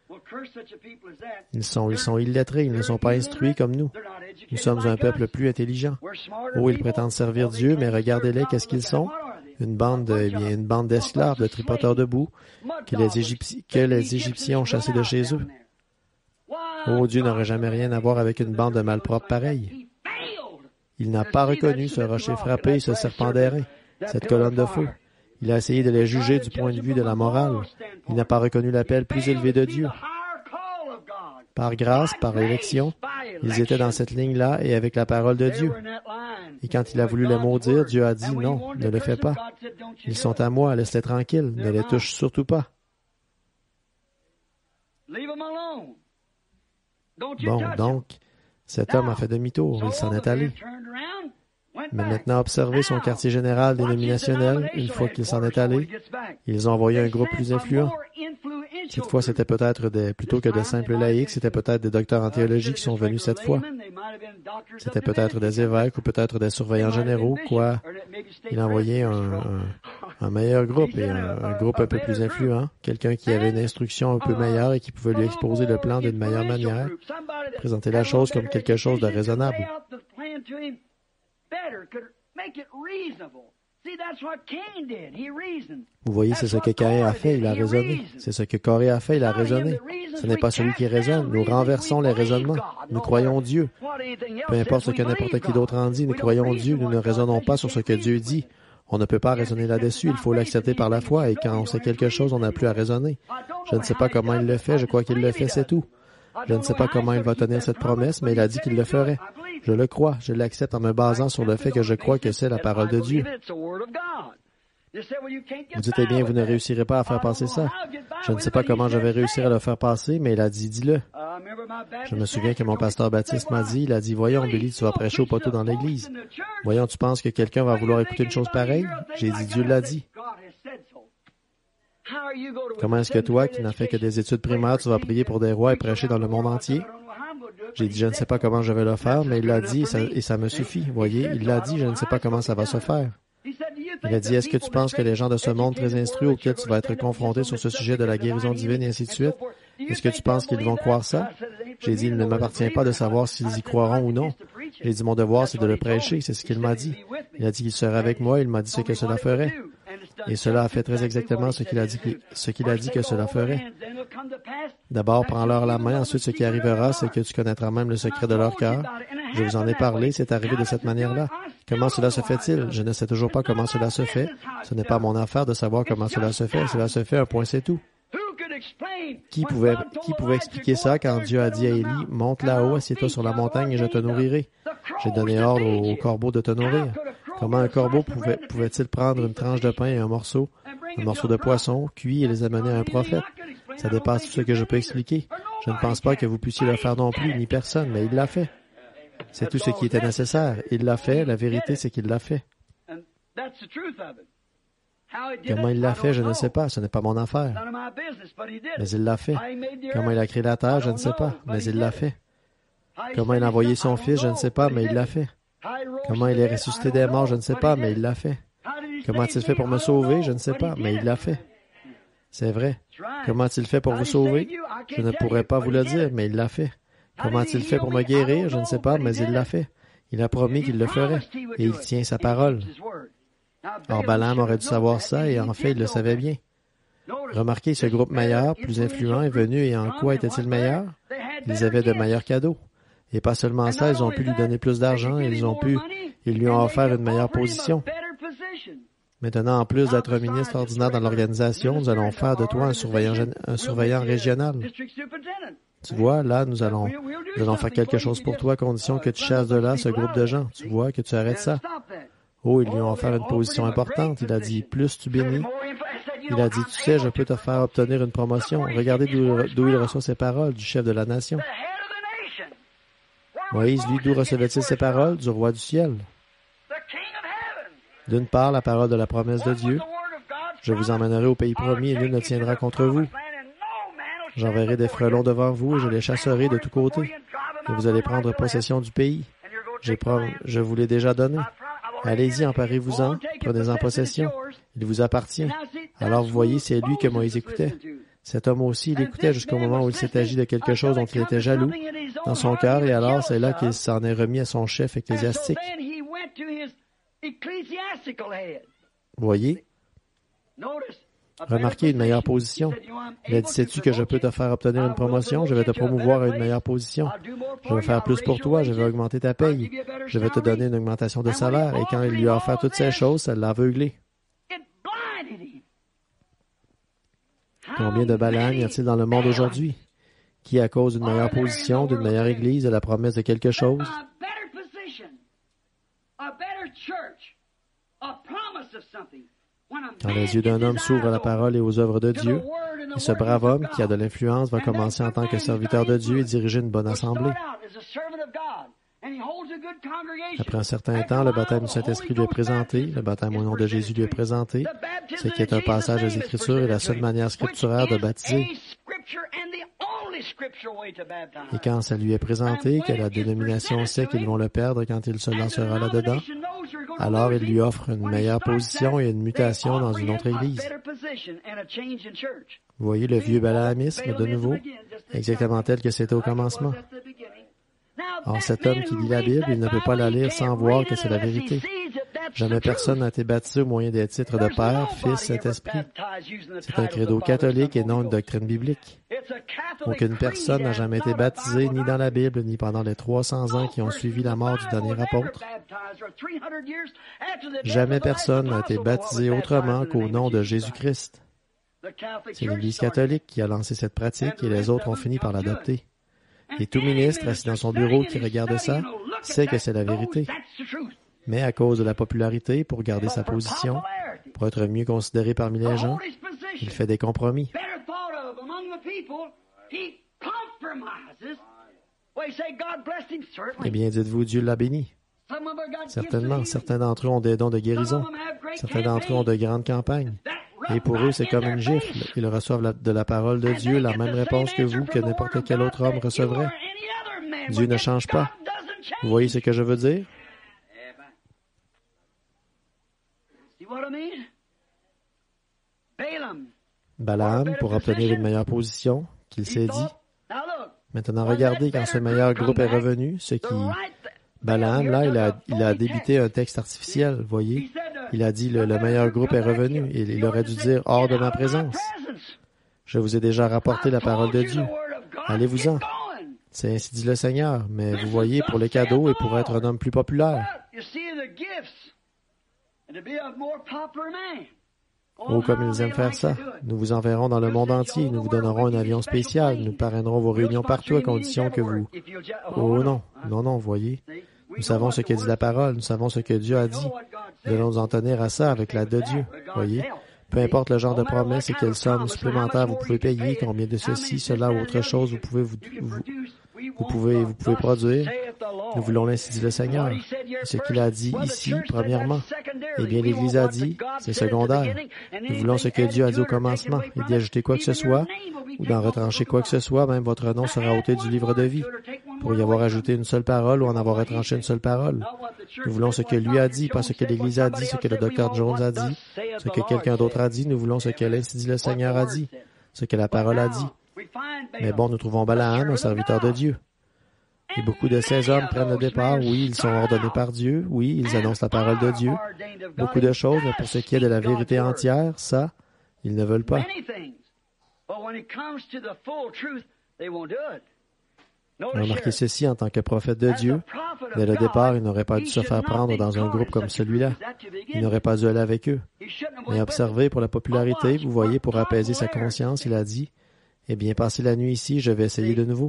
Ils sont illettrés, ils ne sont pas instruits comme nous. Nous sommes un peuple plus intelligent. Oh, ils prétendent servir Dieu, mais regardez-les, qu'est-ce qu'ils sont? Une bande d'esclaves, de tripoteurs de boue, que les Égyptiens ont chassés de chez eux. Oh, Dieu n'aurait jamais rien à voir avec une bande de malpropres pareils. Il n'a pas reconnu ce rocher frappé, ce serpent d'airain, cette colonne de feu. Il a essayé de les juger du point de vue de la morale. Il n'a pas reconnu l'appel plus élevé de Dieu. Par grâce, par élection, ils étaient dans cette ligne-là et avec la parole de Dieu. Et quand il a voulu les maudire, Dieu a dit, non, ne le fais pas. Ils sont à moi, laisse-les tranquilles, ne les touche surtout pas. Bon, donc, cet homme a fait demi-tour, il s'en est allé. Mais maintenant, observez son quartier général dénominationnel, une fois qu'il s'en est allé, ils ont envoyé un groupe plus influent. Cette fois, c'était peut-être plutôt que de simples laïcs, c'était peut-être des docteurs en théologie qui sont venus cette fois. C'était peut-être des évêques ou peut-être des surveillants généraux, quoi. Il a envoyé un meilleur groupe et un groupe un peu plus influent, quelqu'un qui avait une instruction un peu meilleure et qui pouvait lui exposer le plan d'une meilleure manière, présenter la chose comme quelque chose de raisonnable. Vous voyez, c'est ce que Caïn a fait, il a raisonné. C'est ce que Corée a fait, il a raisonné. Ce n'est pas celui qui raisonne. Nous renversons les raisonnements. Nous croyons Dieu. Peu importe ce que n'importe qui d'autre en dit, nous croyons Dieu. Nous ne raisonnons pas sur ce que Dieu dit. On ne peut pas raisonner là-dessus. Il faut l'accepter par la foi. Et quand on sait quelque chose, on n'a plus à raisonner. Je ne sais pas comment il le fait. Je crois qu'il le fait, c'est tout. Je ne sais pas comment il va tenir cette promesse, mais il a dit qu'il le ferait. Je le crois, je l'accepte en me basant sur le fait que je crois que c'est la parole de Dieu. Vous dites, eh bien, vous ne réussirez pas à faire passer ça. Je ne sais pas comment je vais réussir à le faire passer, mais il a dit, dis-le. Je me souviens que mon pasteur Baptiste m'a dit, il a dit, voyons, Billy, tu vas prêcher au poteau dans l'église. Voyons, tu penses que quelqu'un va vouloir écouter une chose pareille? J'ai dit, Dieu l'a dit. Comment est-ce que toi, qui n'as fait que des études primaires, tu vas prier pour des rois et prêcher dans le monde entier? J'ai dit, je ne sais pas comment je vais le faire, mais il l'a dit et ça me suffit. Voyez, il l'a dit, je ne sais pas comment ça va se faire. Il a dit, est-ce que tu penses que les gens de ce monde très instruits auxquels tu vas être confronté sur ce sujet de la guérison divine et ainsi de suite, est-ce que tu penses qu'ils vont croire ça? J'ai dit, il ne m'appartient pas de savoir s'ils y croiront ou non. J'ai dit, mon devoir, c'est de le prêcher, c'est ce qu'il m'a dit. Il a dit qu'il serait avec moi, il m'a dit ce que cela ferait. Et cela a fait très exactement ce qu'il a dit que cela ferait. D'abord, prends-leur la main, ensuite ce qui arrivera, c'est que tu connaîtras même le secret de leur cœur. Je vous en ai parlé, c'est arrivé de cette manière-là. Comment cela se fait-il? Je ne sais toujours pas comment cela se fait. Ce n'est pas mon affaire de savoir comment cela se fait. Cela se fait, un point, c'est tout. Qui pouvait expliquer ça quand Dieu a dit à Élie, monte là-haut, assieds-toi sur la montagne et je te nourrirai? J'ai donné ordre au corbeau de te nourrir. Comment un corbeau pouvait-il prendre une tranche de pain et un morceau de poisson, cuit et les amener à un prophète? Ça dépasse tout ce que je peux expliquer. Je ne pense pas que vous puissiez le faire non plus, ni personne, mais il l'a fait. C'est tout ce qui était nécessaire. Il l'a fait, la vérité, c'est qu'il l'a fait. Comment il l'a fait, je ne sais pas, ce n'est pas mon affaire. Mais il l'a fait. Comment il a créé la terre, je ne sais pas, mais il l'a fait. Comment il a envoyé son Fils, je ne sais pas, mais il l'a fait. Comment il est ressuscité des morts, je ne sais pas, mais il l'a fait. Comment a-t-il fait pour me sauver, je ne sais pas, mais il l'a fait. C'est vrai. Comment a-t-il fait pour vous sauver? Je ne pourrais pas vous le dire, mais il l'a fait. Comment a-t-il fait pour me guérir? Je ne sais pas, mais il l'a fait. Il a promis qu'il le ferait, et il tient sa parole. Or, Balaam aurait dû savoir ça, et en fait, il le savait bien. Remarquez, ce groupe meilleur, plus influent, est venu, et en quoi était-il meilleur? Ils avaient de meilleurs cadeaux. Et pas seulement ça, ils ont pu lui donner plus d'argent, et ils lui ont offert une meilleure position. Maintenant, en plus d'être un ministre ordinaire dans l'organisation, nous allons faire de toi un surveillant régional. Tu vois, là, nous allons faire quelque chose pour toi, à condition que tu chasses de là ce groupe de gens. Tu vois, que tu arrêtes ça. Oh, ils lui ont offert une position importante. Il a dit, plus tu bénis. Il a dit, tu sais, je peux te faire obtenir une promotion. Regardez d'où il reçoit ses paroles, du chef de la nation. Moïse, lui, d'où recevait-il ses paroles? Du roi du ciel. D'une part, la parole de la promesse de Dieu. Je vous emmènerai au pays promis et nul ne tiendra contre vous. J'enverrai des frelons devant vous et je les chasserai de tous côtés. Et vous allez prendre possession du pays. Je vous l'ai déjà donné. Allez-y, emparez-vous-en, prenez-en possession. Il vous appartient. Alors vous voyez, c'est lui que Moïse écoutait. Cet homme aussi, il écoutait jusqu'au moment où il s'est agi de quelque chose dont il était jaloux dans son cœur, et alors c'est là qu'il s'en est remis à son chef ecclésiastique. Voyez? Remarquez une meilleure position. Il a dit, sais-tu que je peux te faire obtenir une promotion? Je vais te promouvoir à une meilleure position. Je vais faire plus pour toi. Je vais augmenter ta paye. Je vais te donner une augmentation de salaire. Et quand il lui a offert toutes ces choses, ça l'a aveuglé. Combien de Balaam y a-t-il dans le monde aujourd'hui? Qui, à cause d'une meilleure position, d'une meilleure église, de la promesse de quelque chose, quand les yeux d'un homme s'ouvrent à la parole et aux œuvres de Dieu, et ce brave homme qui a de l'influence va commencer en tant que serviteur de Dieu et diriger une bonne assemblée. Après un certain temps, le baptême du Saint-Esprit lui est présenté, le baptême au nom de Jésus lui est présenté, ce qui est un passage des Écritures et la seule manière scripturaire de baptiser. Et quand ça lui est présenté, que la dénomination sait qu'ils vont le perdre quand il se lancera là-dedans, alors il lui offre une meilleure position et une mutation dans une autre église. Vous voyez le vieux balaamisme de nouveau, exactement tel que c'était au commencement. Or, cet homme qui lit la Bible, il ne peut pas la lire sans voir que c'est la vérité. Jamais personne n'a été baptisé au moyen des titres de Père, Fils, Saint-Esprit. C'est un credo catholique et non une doctrine biblique. Aucune personne n'a jamais été baptisée ni dans la Bible, ni pendant les 300 ans qui ont suivi la mort du dernier apôtre. Jamais personne n'a été baptisé autrement qu'au nom de Jésus-Christ. C'est l'Église catholique qui a lancé cette pratique et les autres ont fini par l'adopter. Et tout ministre assis dans son bureau qui regarde ça sait que c'est la vérité. Mais à cause de la popularité, pour garder sa position, pour être mieux considéré parmi les gens, il fait des compromis. Eh bien, dites-vous, Dieu l'a béni. Certainement, certains d'entre eux ont des dons de guérison. Certains d'entre eux ont de grandes campagnes. Et pour eux, c'est comme une gifle. Ils reçoivent de la parole de Dieu la même réponse que vous, que n'importe quel autre homme recevrait. Dieu ne change pas. Vous voyez ce que je veux dire? Balaam, pour obtenir une meilleure position, qu'il s'est dit. Maintenant, regardez, quand ce meilleur groupe est revenu, ce qui... Balaam, là, il a débité un texte artificiel, vous voyez. Il a dit, le meilleur groupe est revenu. Il aurait dû dire, hors de ma présence. Je vous ai déjà rapporté la parole de Dieu. Allez-vous-en. C'est ainsi dit le Seigneur. Mais vous voyez, pour les cadeaux et pour être un homme plus populaire. Oh, comme ils aiment faire ça. Nous vous enverrons dans le monde entier. Nous vous donnerons un avion spécial. Nous parrainerons vos réunions partout à condition que vous... Oh non, non, non, voyez. Nous savons ce que dit la parole. Nous savons ce que Dieu a dit. Nous allons nous en tenir à ça avec l'aide de Dieu. Voyez. Peu importe le genre de promesse et quelle somme supplémentaire vous pouvez payer, combien de ceci, cela ou autre chose vous pouvez produire. Nous voulons l'ainsi dit le Seigneur. Et ce qu'il a dit ici, premièrement. Eh bien, l'Église a dit, c'est secondaire. Nous voulons ce que Dieu a dit au commencement. Il dit ajouter quoi que ce soit, ou d'en retrancher quoi que ce soit, même votre nom sera ôté du livre de vie. Pour y avoir ajouté une seule parole ou en avoir retranché une seule parole. Nous voulons ce que lui a dit, pas ce que l'Église a dit, ce que le docteur Jones a dit, ce que quelqu'un d'autre a dit. Nous voulons ce que l'ainsi dit le Seigneur a dit, ce que la parole a dit. Mais bon, nous trouvons Balaam, un serviteur de Dieu. Et beaucoup de ces hommes prennent le départ. Oui, ils sont ordonnés par Dieu. Oui, ils annoncent la parole de Dieu. Beaucoup de choses, mais pour ce qui est de la vérité entière, ça, ils ne veulent pas. Remarquez ceci en tant que prophète de Dieu. Dès le départ, il n'aurait pas dû se faire prendre dans un groupe comme celui-là. Il n'aurait pas dû aller avec eux. Mais observez, pour la popularité, vous voyez, pour apaiser sa conscience, il a dit, « Eh bien, passez la nuit ici, je vais essayer de nouveau. »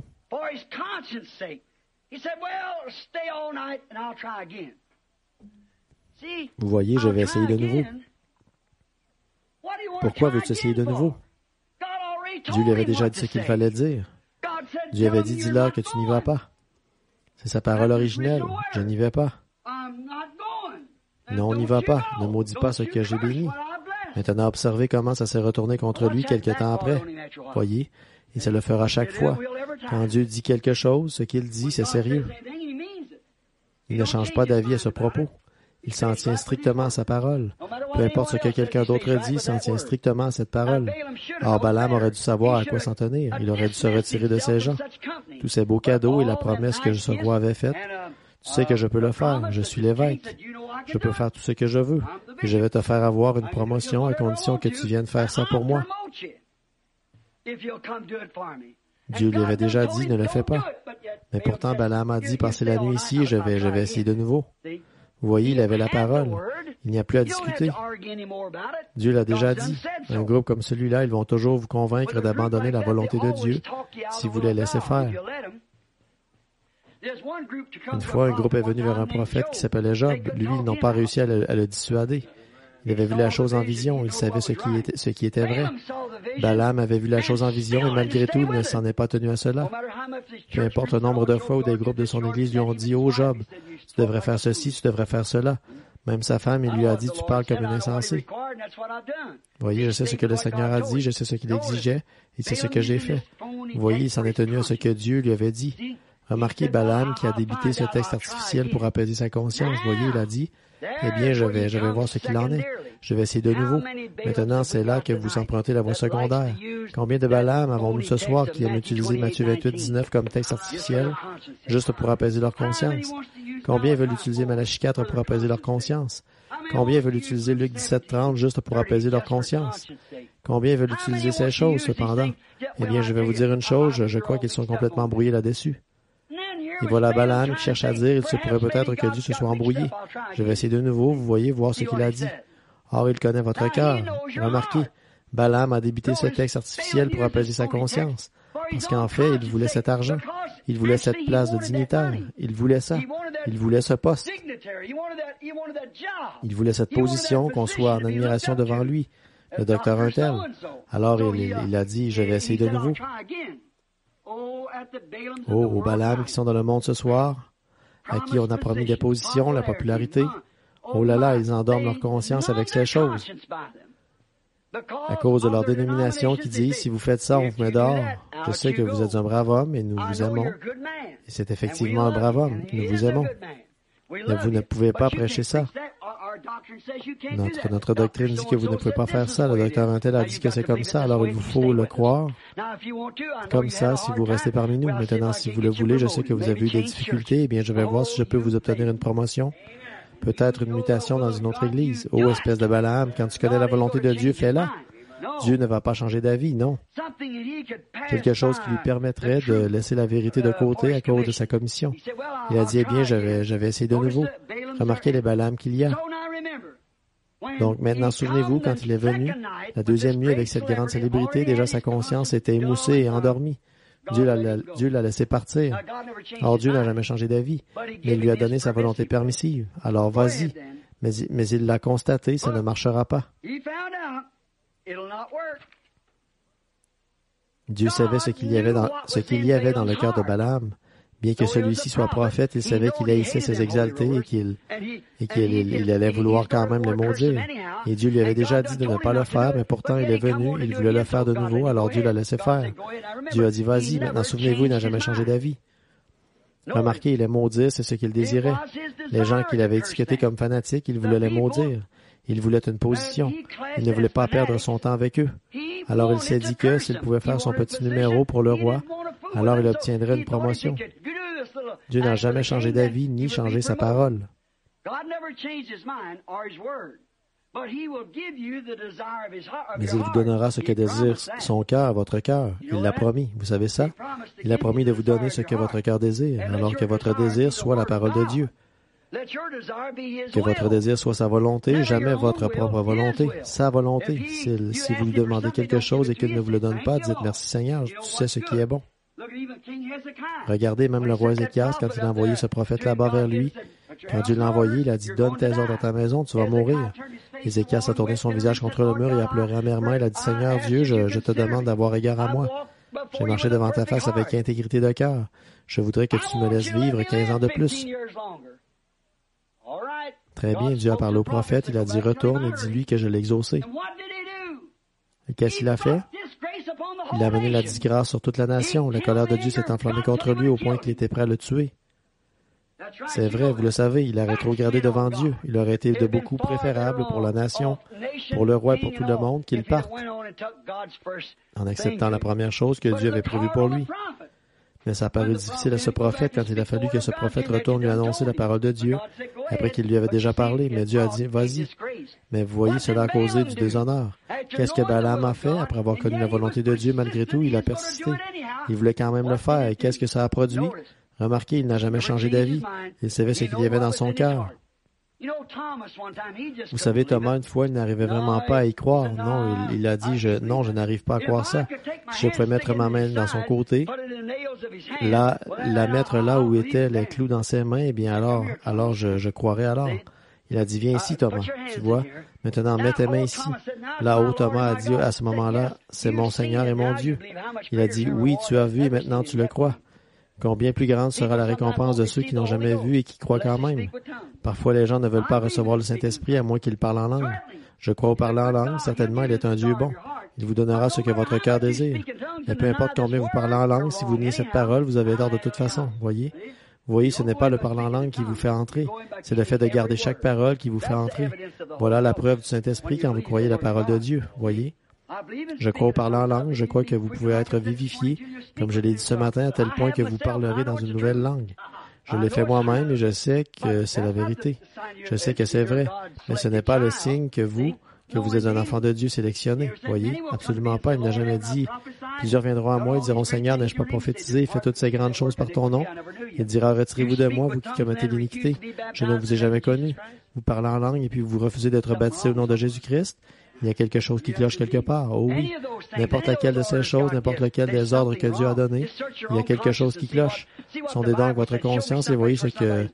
Vous voyez, je vais essayer de nouveau. Pourquoi veux-tu essayer de nouveau? Dieu lui avait déjà dit ce qu'il fallait dire. Dieu avait dit, dis-leur que tu n'y vas pas. C'est sa parole originelle. Je n'y vais pas. Non, on n'y va pas. Ne maudis pas ce que j'ai béni. Maintenant, observez comment ça s'est retourné contre lui quelque temps après. Voyez, et ça le fera chaque fois. Quand Dieu dit quelque chose, ce qu'il dit, c'est sérieux. Il ne change pas d'avis à ce propos. Il s'en tient strictement à sa parole. Peu importe ce que quelqu'un d'autre dit, il s'en tient strictement à cette parole. Or, Balaam aurait dû savoir à quoi s'en tenir. Il aurait dû se retirer de ces gens. Tous ces beaux cadeaux et la promesse que ce roi avait faite, tu sais que je peux le faire. Je suis l'évêque. Je peux faire tout ce que je veux. Et je vais te faire avoir une promotion à condition que tu viennes faire ça pour moi. Dieu lui avait déjà dit, ne le fais pas. Mais pourtant, Balaam a dit, passez la nuit ici et je vais essayer de nouveau. Vous voyez, il avait la parole. Il n'y a plus à discuter. Dieu l'a déjà dit. Un groupe comme celui-là, ils vont toujours vous convaincre d'abandonner la volonté de Dieu si vous les laissez faire. Une fois, un groupe est venu vers un prophète qui s'appelait Job. Lui, ils n'ont pas réussi à le dissuader. Il avait vu la chose en vision. Il savait ce qui était vrai. Balaam avait vu la chose en vision et malgré tout, il ne s'en est pas tenu à cela. Peu importe le nombre de fois où des groupes de son Église lui ont dit « Oh Job, tu devrais faire ceci, tu devrais faire cela. » Même sa femme, il lui a dit « Tu parles comme un insensé. » Voyez, je sais ce que le Seigneur a dit, je sais ce qu'il exigeait et c'est ce que j'ai fait. Vous voyez, il s'en est tenu à ce que Dieu lui avait dit. Remarquez Balaam qui a débité ce texte artificiel pour apaiser sa conscience. Voyez, il a dit « Eh bien, je vais voir ce qu'il en est. Je vais essayer de nouveau. » Maintenant, c'est là que vous empruntez la voie secondaire. Combien de Balaam avons-nous ce soir qui aiment utiliser Matthieu 28, 19 comme texte artificiel, juste pour apaiser leur conscience? Combien veulent utiliser Malachie 4 pour apaiser leur conscience? Combien veulent utiliser Luc 17, 30 juste pour apaiser leur conscience? Combien veulent utiliser ces choses, cependant? Eh bien, je vais vous dire une chose, je crois qu'ils sont complètement brouillés là-dessus. Et voilà Balaam qui cherche à dire, il se pourrait peut-être que Dieu se soit embrouillé. Je vais essayer de nouveau, vous voyez, voir ce qu'il a dit. Or, il connaît votre cœur. Remarquez, Balaam a débité ce texte artificiel pour apaiser sa conscience. Parce qu'en fait, il voulait cet argent. Il voulait cette place de dignitaire. Il voulait ça. Il voulait ce poste. Il voulait cette position, qu'on soit en admiration devant lui, le docteur Untel. Alors, il a dit, je vais essayer de nouveau. Oh, aux Balaam qui sont dans le monde ce soir, à qui on a promis des positions, la popularité. Oh là là, ils endorment leur conscience avec ces choses. À cause de leur dénomination qui dit, si vous faites ça, on vous met dehors. Je sais que vous êtes un brave homme et nous vous aimons. Et c'est effectivement un brave homme. Nous vous aimons. Mais vous ne pouvez pas prêcher ça. Notre doctrine dit que vous ne pouvez pas faire ça. Le docteur Untel a dit que c'est comme ça, alors il vous faut le croire. Comme ça, si vous restez parmi nous. Maintenant, si vous le voulez, je sais que vous avez eu des difficultés, eh bien, je vais voir si je peux vous obtenir une promotion. Peut-être une mutation dans une autre église. Oh, espèce de Balaam, quand tu connais la volonté de Dieu, fais-la. Dieu ne va pas changer d'avis, non. Quelque chose qui lui permettrait de laisser la vérité de côté à cause de sa commission. Il a dit, eh bien, je vais essayer de nouveau. Remarquez les Balaam qu'il y a. Donc maintenant, souvenez-vous, quand il est venu, la deuxième nuit avec cette grande célébrité, déjà sa conscience était émoussée et endormie. Dieu l'a laissé partir. Or, Dieu n'a jamais changé d'avis, mais il lui a donné sa volonté permissive. Alors, vas-y. Mais il l'a constaté, ça ne marchera pas. Dieu savait ce qu'il y avait dans le cœur de Balaam. Bien que celui-ci soit prophète, il savait qu'il haïssait ses exaltés et qu'il allait vouloir quand même le maudire. Et Dieu lui avait déjà dit de ne pas le faire, mais pourtant il est venu, il voulait le faire de nouveau, alors Dieu l'a laissé faire. Dieu a dit, vas-y, maintenant souvenez-vous, il n'a jamais changé d'avis. Remarquez, il les maudire, c'est ce qu'il désirait. Les gens qu'il avait étiquetés comme fanatiques, il voulait les maudire. Il voulait une position. Il ne voulait pas perdre son temps avec eux. Alors il s'est dit que s'il pouvait faire son petit numéro pour le roi, alors il obtiendrait une promotion. Dieu n'a jamais changé d'avis ni changé sa parole. Mais il vous donnera ce que désire son cœur, votre cœur. Il l'a promis. Vous savez ça? Il a promis de vous donner ce que votre cœur désire, alors que votre désir soit la parole de Dieu. Que votre désir soit sa volonté, jamais votre propre volonté, sa volonté. Si vous lui demandez quelque chose et qu'il ne vous le donne pas, dites merci Seigneur, tu sais ce qui est bon. Regardez même le roi Ézéchias quand il a envoyé ce prophète là-bas vers lui. Quand Dieu l'a envoyé, il a dit, « Donne tes ordres à ta maison, tu vas mourir. » Ézéchias a tourné son visage contre le mur et a pleuré amèrement. Il a dit, « Seigneur Dieu, je te demande d'avoir égard à moi. J'ai marché devant ta face avec intégrité de cœur. Je voudrais que tu me laisses vivre 15 ans de plus. » Très bien, Dieu a parlé au prophète. Il a dit, « Retourne et dis-lui que je l'ai exaucé. » Et qu'est-ce qu'il a fait? Il a amené la disgrâce sur toute la nation. La colère de Dieu s'est enflammée contre lui au point qu'il était prêt à le tuer. C'est vrai, vous le savez, il a rétrogradé devant Dieu. Il aurait été de beaucoup préférable pour la nation, pour le roi et pour tout le monde qu'il parte, en acceptant la première chose que Dieu avait prévue pour lui. Mais ça a paru difficile à ce prophète quand il a fallu que ce prophète retourne lui annoncer la parole de Dieu, après qu'il lui avait déjà parlé. Mais Dieu a dit, « Vas-y. » Mais vous voyez, cela a causé du déshonneur. Qu'est-ce que Balaam a fait? Après avoir connu la volonté de Dieu, malgré tout, il a persisté. Il voulait quand même le faire. Et qu'est-ce que ça a produit? Remarquez, il n'a jamais changé d'avis. Il savait ce qu'il y avait dans son cœur. Vous savez, Thomas, une fois, il n'arrivait vraiment pas à y croire. Non, il a dit, non, je n'arrive pas à croire ça. Si je pouvais mettre ma main dans son côté, la mettre là où étaient les clous dans ses mains, eh bien alors je croirais alors. Il a dit, viens ici, Thomas, tu vois. Maintenant, mets tes mains ici. Là-haut, Thomas a dit à ce moment-là, c'est mon Seigneur et mon Dieu. Il a dit, oui, tu as vu et maintenant tu le crois. Combien plus grande sera la récompense de ceux qui n'ont jamais vu et qui croient quand même. Parfois, les gens ne veulent pas recevoir le Saint-Esprit à moins qu'ils parlent en langue. Je crois au parler en langue, certainement, il est un Dieu bon. Il vous donnera ce que votre cœur désire. Mais peu importe combien vous parlez en langue, si vous niez cette parole, vous avez tort de toute façon, voyez. Vous voyez, ce n'est pas le parler en langue qui vous fait entrer. C'est le fait de garder chaque parole qui vous fait entrer. Voilà la preuve du Saint-Esprit quand vous croyez la parole de Dieu, voyez. Je crois au parler en langue, je crois que vous pouvez être vivifié, comme je l'ai dit ce matin, à tel point que vous parlerez dans une nouvelle langue. Je l'ai fait moi-même et je sais que c'est la vérité. Je sais que c'est vrai, mais ce n'est pas le signe que vous êtes un enfant de Dieu sélectionné. Voyez, absolument pas. Il n'a jamais dit, plusieurs viendront à moi et diront, Seigneur, n'ai-je pas prophétisé et fait toutes ces grandes choses par ton nom? Il dira, retirez-vous de moi, vous qui commettez l'iniquité. Je ne vous ai jamais connu. Vous parlez en langue et puis vous refusez d'être baptisé au nom de Jésus-Christ. Il y a quelque chose qui cloche quelque part. Oh oui, n'importe laquelle de ces choses, n'importe lequel des ordres que Dieu a donnés, il y a quelque chose qui cloche. Sondez donc votre conscience et voyez ce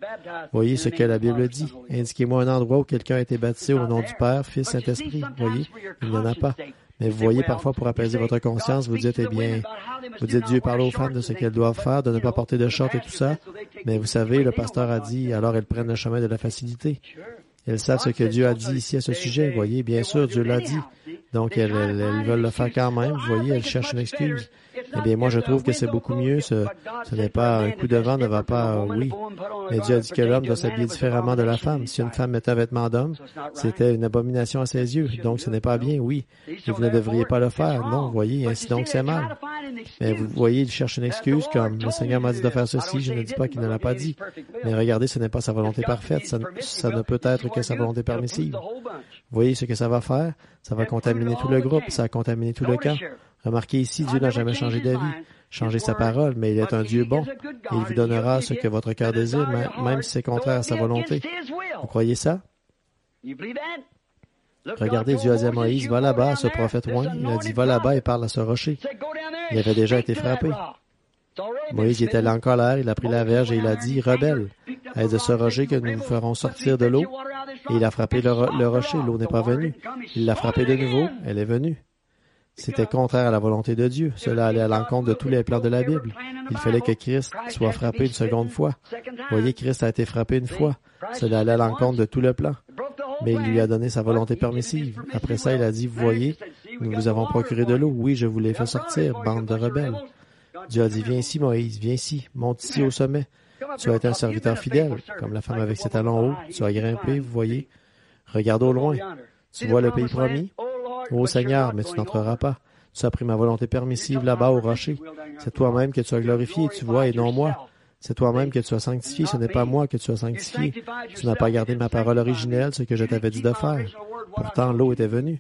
que la Bible dit. Indiquez-moi un endroit où quelqu'un a été baptisé au nom du Père, Fils, Saint-Esprit. Voyez, il n'y en a pas. Mais vous voyez, parfois, pour apaiser votre conscience, vous dites, Dieu parle aux femmes de ce qu'elles doivent faire, de ne pas porter de short et tout ça. Mais vous savez, le pasteur a dit, alors elles prennent le chemin de la facilité. Elles savent ce que Dieu a dit ici à ce sujet. Vous voyez, bien sûr, Dieu l'a dit. Donc, elles veulent le faire quand même. Vous voyez, elles cherchent une excuse. Eh bien, moi, je trouve que c'est beaucoup mieux. Ce n'est pas un coup de vent, ne va pas, oui. Mais Dieu a dit que l'homme doit s'habiller différemment de la femme. Si une femme mettait un vêtement d'homme, c'était une abomination à ses yeux. Donc, ce n'est pas bien, oui. Et vous ne devriez pas le faire. Non, vous voyez, ainsi donc, c'est mal. Mais vous voyez, il cherche une excuse, comme le Seigneur m'a dit de faire ceci. Je ne dis pas qu'il ne l'a pas dit. Mais regardez, ce n'est pas sa volonté parfaite. Ça ne peut être que sa volonté permissive. Vous voyez ce que ça va faire? Ça va contaminer tout le groupe, ça va contaminer tout le camp. Remarquez ici, Dieu n'a jamais changé d'avis, changé sa parole, mais il est un Dieu bon, et il vous donnera ce que votre cœur désire, même si c'est contraire à sa volonté. Vous croyez ça? Regardez, Dieu a dit à Moïse, va là-bas, à ce prophète oint. Il a dit, va là-bas et parle à ce rocher. Il avait déjà été frappé. Moïse était là en colère, il a pris la verge et il a dit, rebelle, est de ce rocher que nous vous ferons sortir de l'eau. Et il a frappé le rocher, l'eau n'est pas venue. Il l'a frappé de nouveau, elle est venue. C'était contraire à la volonté de Dieu. Cela allait à l'encontre de tous les plans de la Bible. Il fallait que Christ soit frappé une seconde fois. Voyez, Christ a été frappé une fois. Cela allait à l'encontre de tout le plan. Mais il lui a donné sa volonté permissive. Après ça, il a dit, vous voyez, nous vous avons procuré de l'eau. Oui, je vous l'ai fait sortir, bande de rebelles. Dieu a dit, viens ici, Moïse, viens ici, monte ici au sommet. Tu as été un serviteur fidèle, comme la femme avec ses talons hauts. Tu as grimpé, vous voyez. Regarde au loin. Tu vois le pays promis? Ô Seigneur, mais tu n'entreras pas. Tu as pris ma volonté permissive là-bas au rocher. C'est toi-même que tu as glorifié, tu vois, et non moi. C'est toi-même que tu as sanctifié, ce n'est pas moi que tu as sanctifié. Tu n'as pas gardé ma parole originelle, ce que je t'avais dit de faire. Pourtant, l'eau était venue.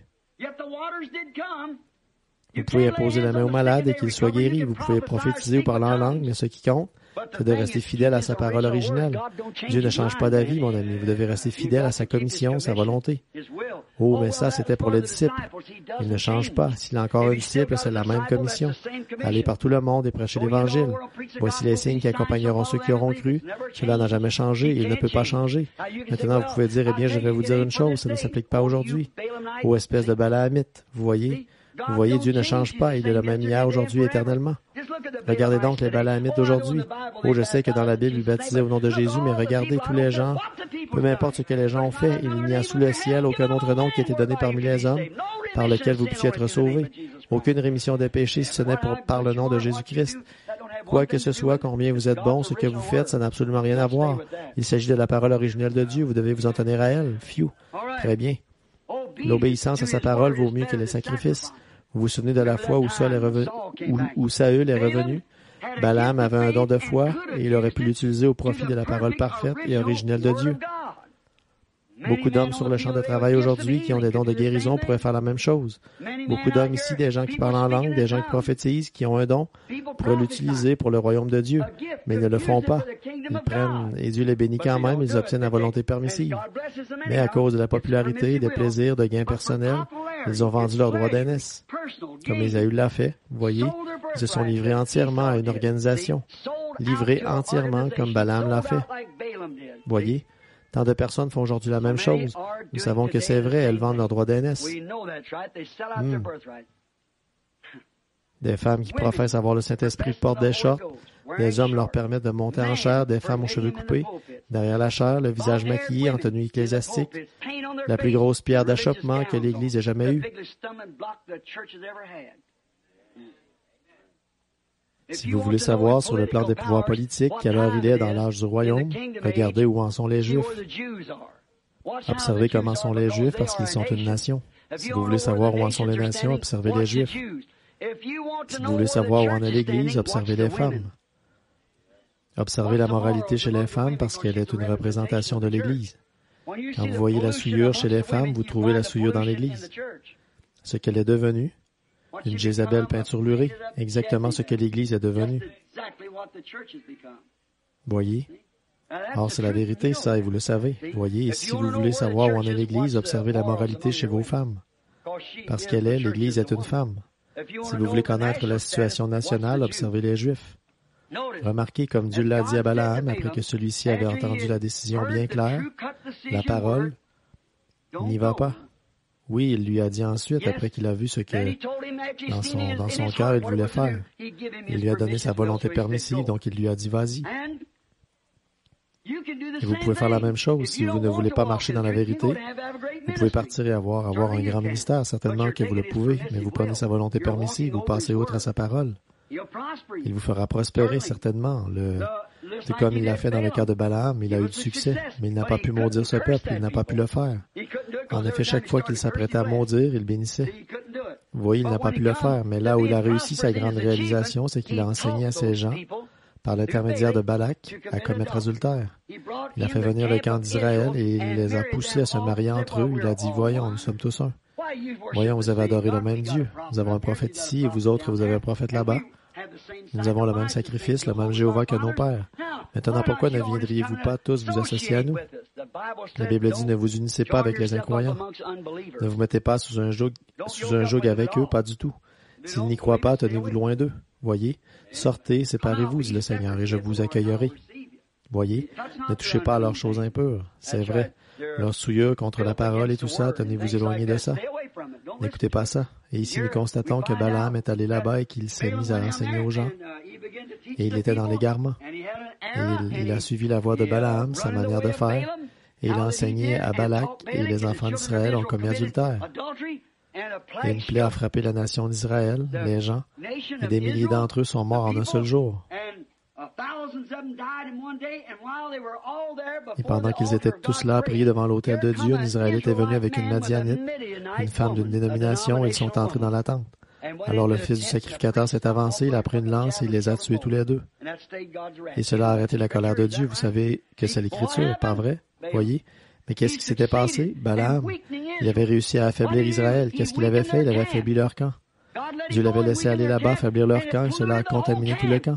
Vous pouvez imposer la main au malade et qu'il soit guéri. Vous pouvez prophétiser ou parler en langue, mais ce qui compte, c'est de rester fidèle à sa parole originelle. Dieu ne change pas d'avis, mon ami. Vous devez rester fidèle à sa commission, sa volonté. Oh, mais ça, c'était pour les disciples. Il ne change pas. S'il a encore un disciple, c'est la même commission. Allez par tout le monde et prêchez l'Évangile. Voici les signes qui accompagneront ceux qui auront cru. Cela n'a jamais changé. Il ne peut pas changer. Maintenant, vous pouvez dire, eh bien, je vais vous dire une chose, ça ne s'applique pas aujourd'hui. Ô espèce de Balaamite, vous voyez, Dieu ne change pas, il est le même hier, aujourd'hui, éternellement. Regardez donc les Balaamites d'aujourd'hui. Oh, je sais que dans la Bible, ils baptisaient au nom de Jésus, mais regardez tous les gens, peu importe ce que les gens ont fait, il n'y a sous le ciel aucun autre nom qui a été donné parmi les hommes, par lequel vous puissiez être sauvés. Aucune rémission des péchés, si ce n'est par le nom de Jésus-Christ. Quoi que ce soit, combien vous êtes bon, ce que vous faites, ça n'a absolument rien à voir. Il s'agit de la parole originelle de Dieu, vous devez vous en tenir à elle. Phew. Très bien. L'obéissance à sa parole vaut mieux que les sacrifices. Vous vous souvenez de la fois où Saül est revenu? Balaam avait un don de foi et il aurait pu l'utiliser au profit de la parole parfaite et originelle de Dieu. Beaucoup d'hommes sur le champ de travail aujourd'hui qui ont des dons de guérison pourraient faire la même chose. Beaucoup d'hommes ici, des gens qui parlent en langue, des gens qui prophétisent, qui ont un don, pourraient l'utiliser pour le royaume de Dieu, mais ils ne le font pas. Ils prennent, et Dieu les bénit quand même, ils obtiennent la volonté permissive. Mais à cause de la popularité, des plaisirs, de gains personnels, ils ont vendu leur droit d'aînesse. Comme Ésaü l'a fait, vous voyez, ils se sont livrés entièrement à une organisation. Livrés entièrement comme Balaam l'a fait. Voyez, tant de personnes font aujourd'hui la même chose. Nous savons que c'est vrai, elles vendent leur droit d'aînesse. Des femmes qui professent avoir le Saint-Esprit portent des shorts. Des hommes leur permettent de monter en chair, des femmes aux cheveux coupés, derrière la chair, le visage maquillé en tenue ecclésiastique, la plus grosse pierre d'achoppement que l'Église ait jamais eue. Si vous voulez savoir sur le plan des pouvoirs politiques quelle heure il est dans l'âge du royaume, regardez où en sont les Juifs. Observez comment sont les Juifs parce qu'ils sont une nation. Si vous voulez savoir où en sont les nations, observez les Juifs. Si vous voulez savoir où en est l'Église, observez les femmes. Observez la moralité chez les femmes parce qu'elle est une représentation de l'Église. Quand vous voyez la souillure chez les femmes, vous trouvez la souillure dans l'Église. Ce qu'elle est devenue, une Jézabel peinturlurée, exactement ce que l'Église est devenue. Voyez? Or, c'est la vérité, ça, et vous le savez. Voyez, et si vous voulez savoir où en est l'Église, observez la moralité chez vos femmes. Parce qu'elle est, l'Église est une femme. Si vous voulez connaître la situation nationale, observez les Juifs. Remarquez comme Dieu l'a dit à Balaam après que celui-ci avait entendu la décision bien claire, la parole, n'y va pas. Oui, il lui a dit ensuite, après qu'il a vu ce que dans son cœur il voulait faire. Il lui a donné sa volonté permissive, donc il lui a dit, vas-y. Et vous pouvez faire la même chose si vous ne voulez pas marcher dans la vérité. Vous pouvez partir et avoir un grand ministère, certainement que vous le pouvez, mais vous prenez sa volonté permissive, vous passez outre à sa parole. Il vous fera prospérer, certainement. C'est comme il l'a fait dans le cas de Balaam, il a eu du succès, mais il n'a pas pu maudire ce peuple, il n'a pas pu le faire. En effet, chaque fois qu'il s'apprêtait à maudire, il bénissait. Vous voyez, il n'a pas pu le faire, mais là où il a réussi sa grande réalisation, c'est qu'il a enseigné à ces gens, par l'intermédiaire de Balak, à commettre adultère. Il a fait venir le camp d'Israël et il les a poussés à se marier entre eux. Il a dit, voyons, nous sommes tous un. Voyons, vous avez adoré le même Dieu. Nous avons un prophète ici et vous autres, vous avez un prophète là-bas. Nous avons le même sacrifice, le même Jéhovah que nos pères. Maintenant, pourquoi ne viendriez-vous pas tous vous associer à nous? La Bible dit, ne vous unissez pas avec les incroyants. Ne vous mettez pas sous un joug avec eux, pas du tout. S'ils n'y croient pas, tenez-vous loin d'eux. Voyez, sortez, séparez-vous, dit le Seigneur, et je vous accueillerai. Voyez, ne touchez pas à leurs choses impures. C'est vrai. Leur souillure contre la parole et tout ça, tenez-vous éloignés de ça. N'écoutez pas ça. Et ici, nous constatons que Balaam est allé là-bas et qu'il s'est mis à enseigner aux gens. Et il était dans l'égarement. Et il a suivi la voie de Balaam, sa manière de faire. Et il a enseigné à Balak et les enfants d'Israël ont commis adultère. Et une plaie a frappé la nation d'Israël, les gens, et des milliers d'entre eux sont morts en un seul jour. Et pendant qu'ils étaient tous là à prier devant l'autel de Dieu, un Israélite est venu avec une Madianite, une femme d'une dénomination, et ils sont entrés dans la tente. Alors le fils du sacrificateur s'est avancé, il a pris une lance et il les a tués tous les deux. Et cela a arrêté la colère de Dieu. Vous savez que c'est l'Écriture, pas vrai? Voyez? Mais qu'est-ce qui s'était passé? Balaam, il avait réussi à affaiblir Israël. Qu'est-ce qu'il avait fait? Il avait affaibli leur camp. Dieu l'avait laissé aller là-bas, affaiblir leur camp, et cela a contaminé tout le camp.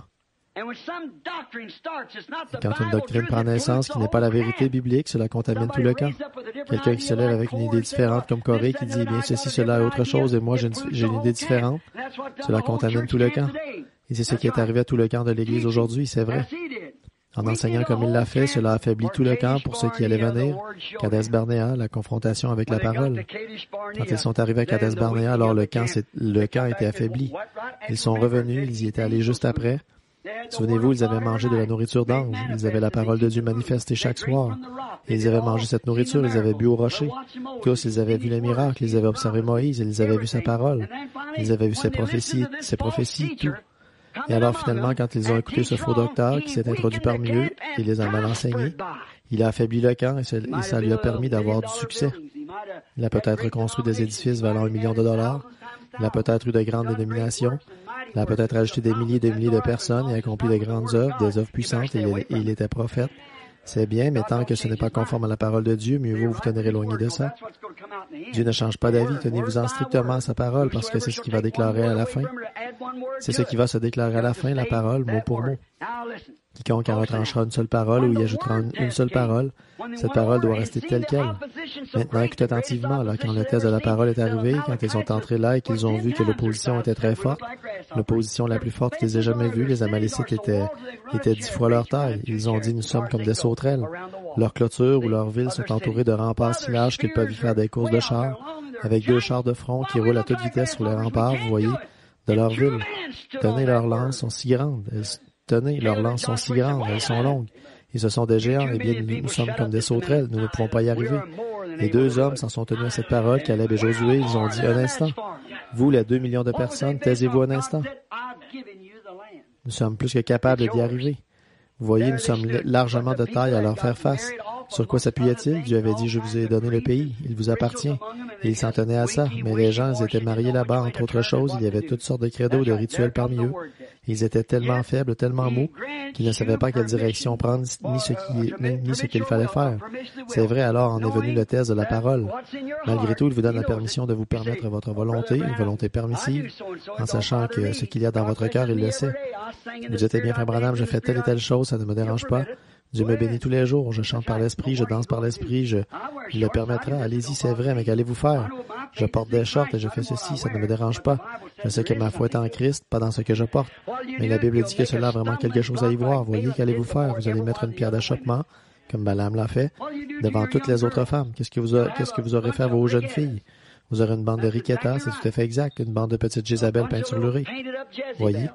Quand une doctrine prend naissance qui n'est pas la vérité biblique, cela contamine tout le camp. Quelqu'un qui se lève avec une idée différente comme Corée qui dit, eh bien, ceci, cela est autre chose et moi j'ai une idée différente, cela contamine tout le camp. Et c'est ce qui est arrivé à tout le camp de l'Église aujourd'hui, c'est vrai. En enseignant comme il l'a fait, cela affaiblit tout le camp pour ceux qui allaient venir. Kadesh Barnéa, la confrontation avec la parole. Quand ils sont arrivés à Kadesh Barnéa, alors le camp était affaibli. Ils sont revenus, ils y étaient allés juste après. Souvenez-vous, ils avaient mangé de la nourriture d'ange. Ils avaient la parole de Dieu manifestée chaque soir. Et ils avaient mangé cette nourriture, ils avaient bu au rocher. Tous, ils avaient vu les miracles, ils avaient observé Moïse, ils avaient vu sa parole. Ils avaient vu ses prophéties, tout. Et alors, finalement, quand ils ont écouté ce faux docteur qui s'est introduit parmi eux, il les a mal enseignés, il a affaibli le camp et ça lui a permis d'avoir du succès. Il a peut-être construit des édifices valant $1 million. Il a peut-être eu de grandes dénominations. Il a peut-être ajouté des milliers de personnes et accompli de grandes œuvres, des œuvres puissantes et il était prophète. C'est bien, mais tant que ce n'est pas conforme à la parole de Dieu, mieux vaut vous tenir éloigné de ça. Dieu ne change pas d'avis, tenez-vous-en strictement à sa parole parce que c'est ce qui va déclarer à la fin. C'est ce qui va se déclarer à la fin, la parole, mot pour mot. Quiconque en retranchera une seule parole ou y ajoutera une seule parole, cette parole doit rester telle qu'elle. Maintenant, écoutez attentivement, là, quand le test de la parole est arrivé, quand ils sont entrés là et qu'ils ont vu que l'opposition était très forte, l'opposition la plus forte qu'ils aient jamais vue, les Amalécites étaient 10 fois leur taille. Ils ont dit, nous sommes comme des sauterelles. Leurs clôtures ou leurs villes sont entourées de remparts si larges qu'ils peuvent y faire des courses de chars, avec 2 chars de front qui roulent à toute vitesse sur les remparts, vous voyez, de leur ville. Tenez, leurs lances sont si grandes. Leurs lances sont si grandes, elles sont longues. Et ce sont des géants, eh bien, nous sommes comme des sauterelles, nous ne pouvons pas y arriver. Les 2 hommes s'en sont tenus à cette parole, Caleb et Josué, ils ont dit un instant. Vous, les 2 millions de personnes, taisez-vous un instant. Nous sommes plus que capables d'y arriver. Vous voyez, nous sommes largement de taille à leur faire face. Sur quoi s'appuyait-il? Dieu avait dit, je vous ai donné le pays, il vous appartient. Et ils s'en tenaient à ça, mais les gens, ils étaient mariés là-bas, entre autres choses, il y avait toutes sortes de credos, de rituels parmi eux. Ils étaient tellement faibles, tellement mous, qu'ils ne savaient pas quelle direction prendre, ni ce qu'il fallait faire. C'est vrai, alors en est venu le test de la parole. Malgré tout, il vous donne la permission de vous permettre votre volonté, une volonté permissive, en sachant que ce qu'il y a dans votre cœur, il le sait. Vous dites, eh bien, Frère Branham, je fais telle et telle chose, ça ne me dérange pas. Dieu me bénit tous les jours, je chante par l'esprit, je danse par l'esprit, il le permettra. Allez-y, c'est vrai, mais qu'allez-vous faire? Je porte des shorts et je fais ceci, ça ne me dérange pas. Je sais que ma foi est en Christ, pas dans ce que je porte. Mais la Bible dit que cela a vraiment quelque chose à y voir. Voyez, qu'allez-vous faire? Vous allez mettre une pierre d'achoppement, comme Balaam l'a fait, devant toutes les autres femmes. Qu'est-ce que vous aurez fait à vos jeunes filles? Vous aurez une bande de Riquetta, c'est tout à fait exact, une bande de petites Jézabel peinturlurées. Voyez?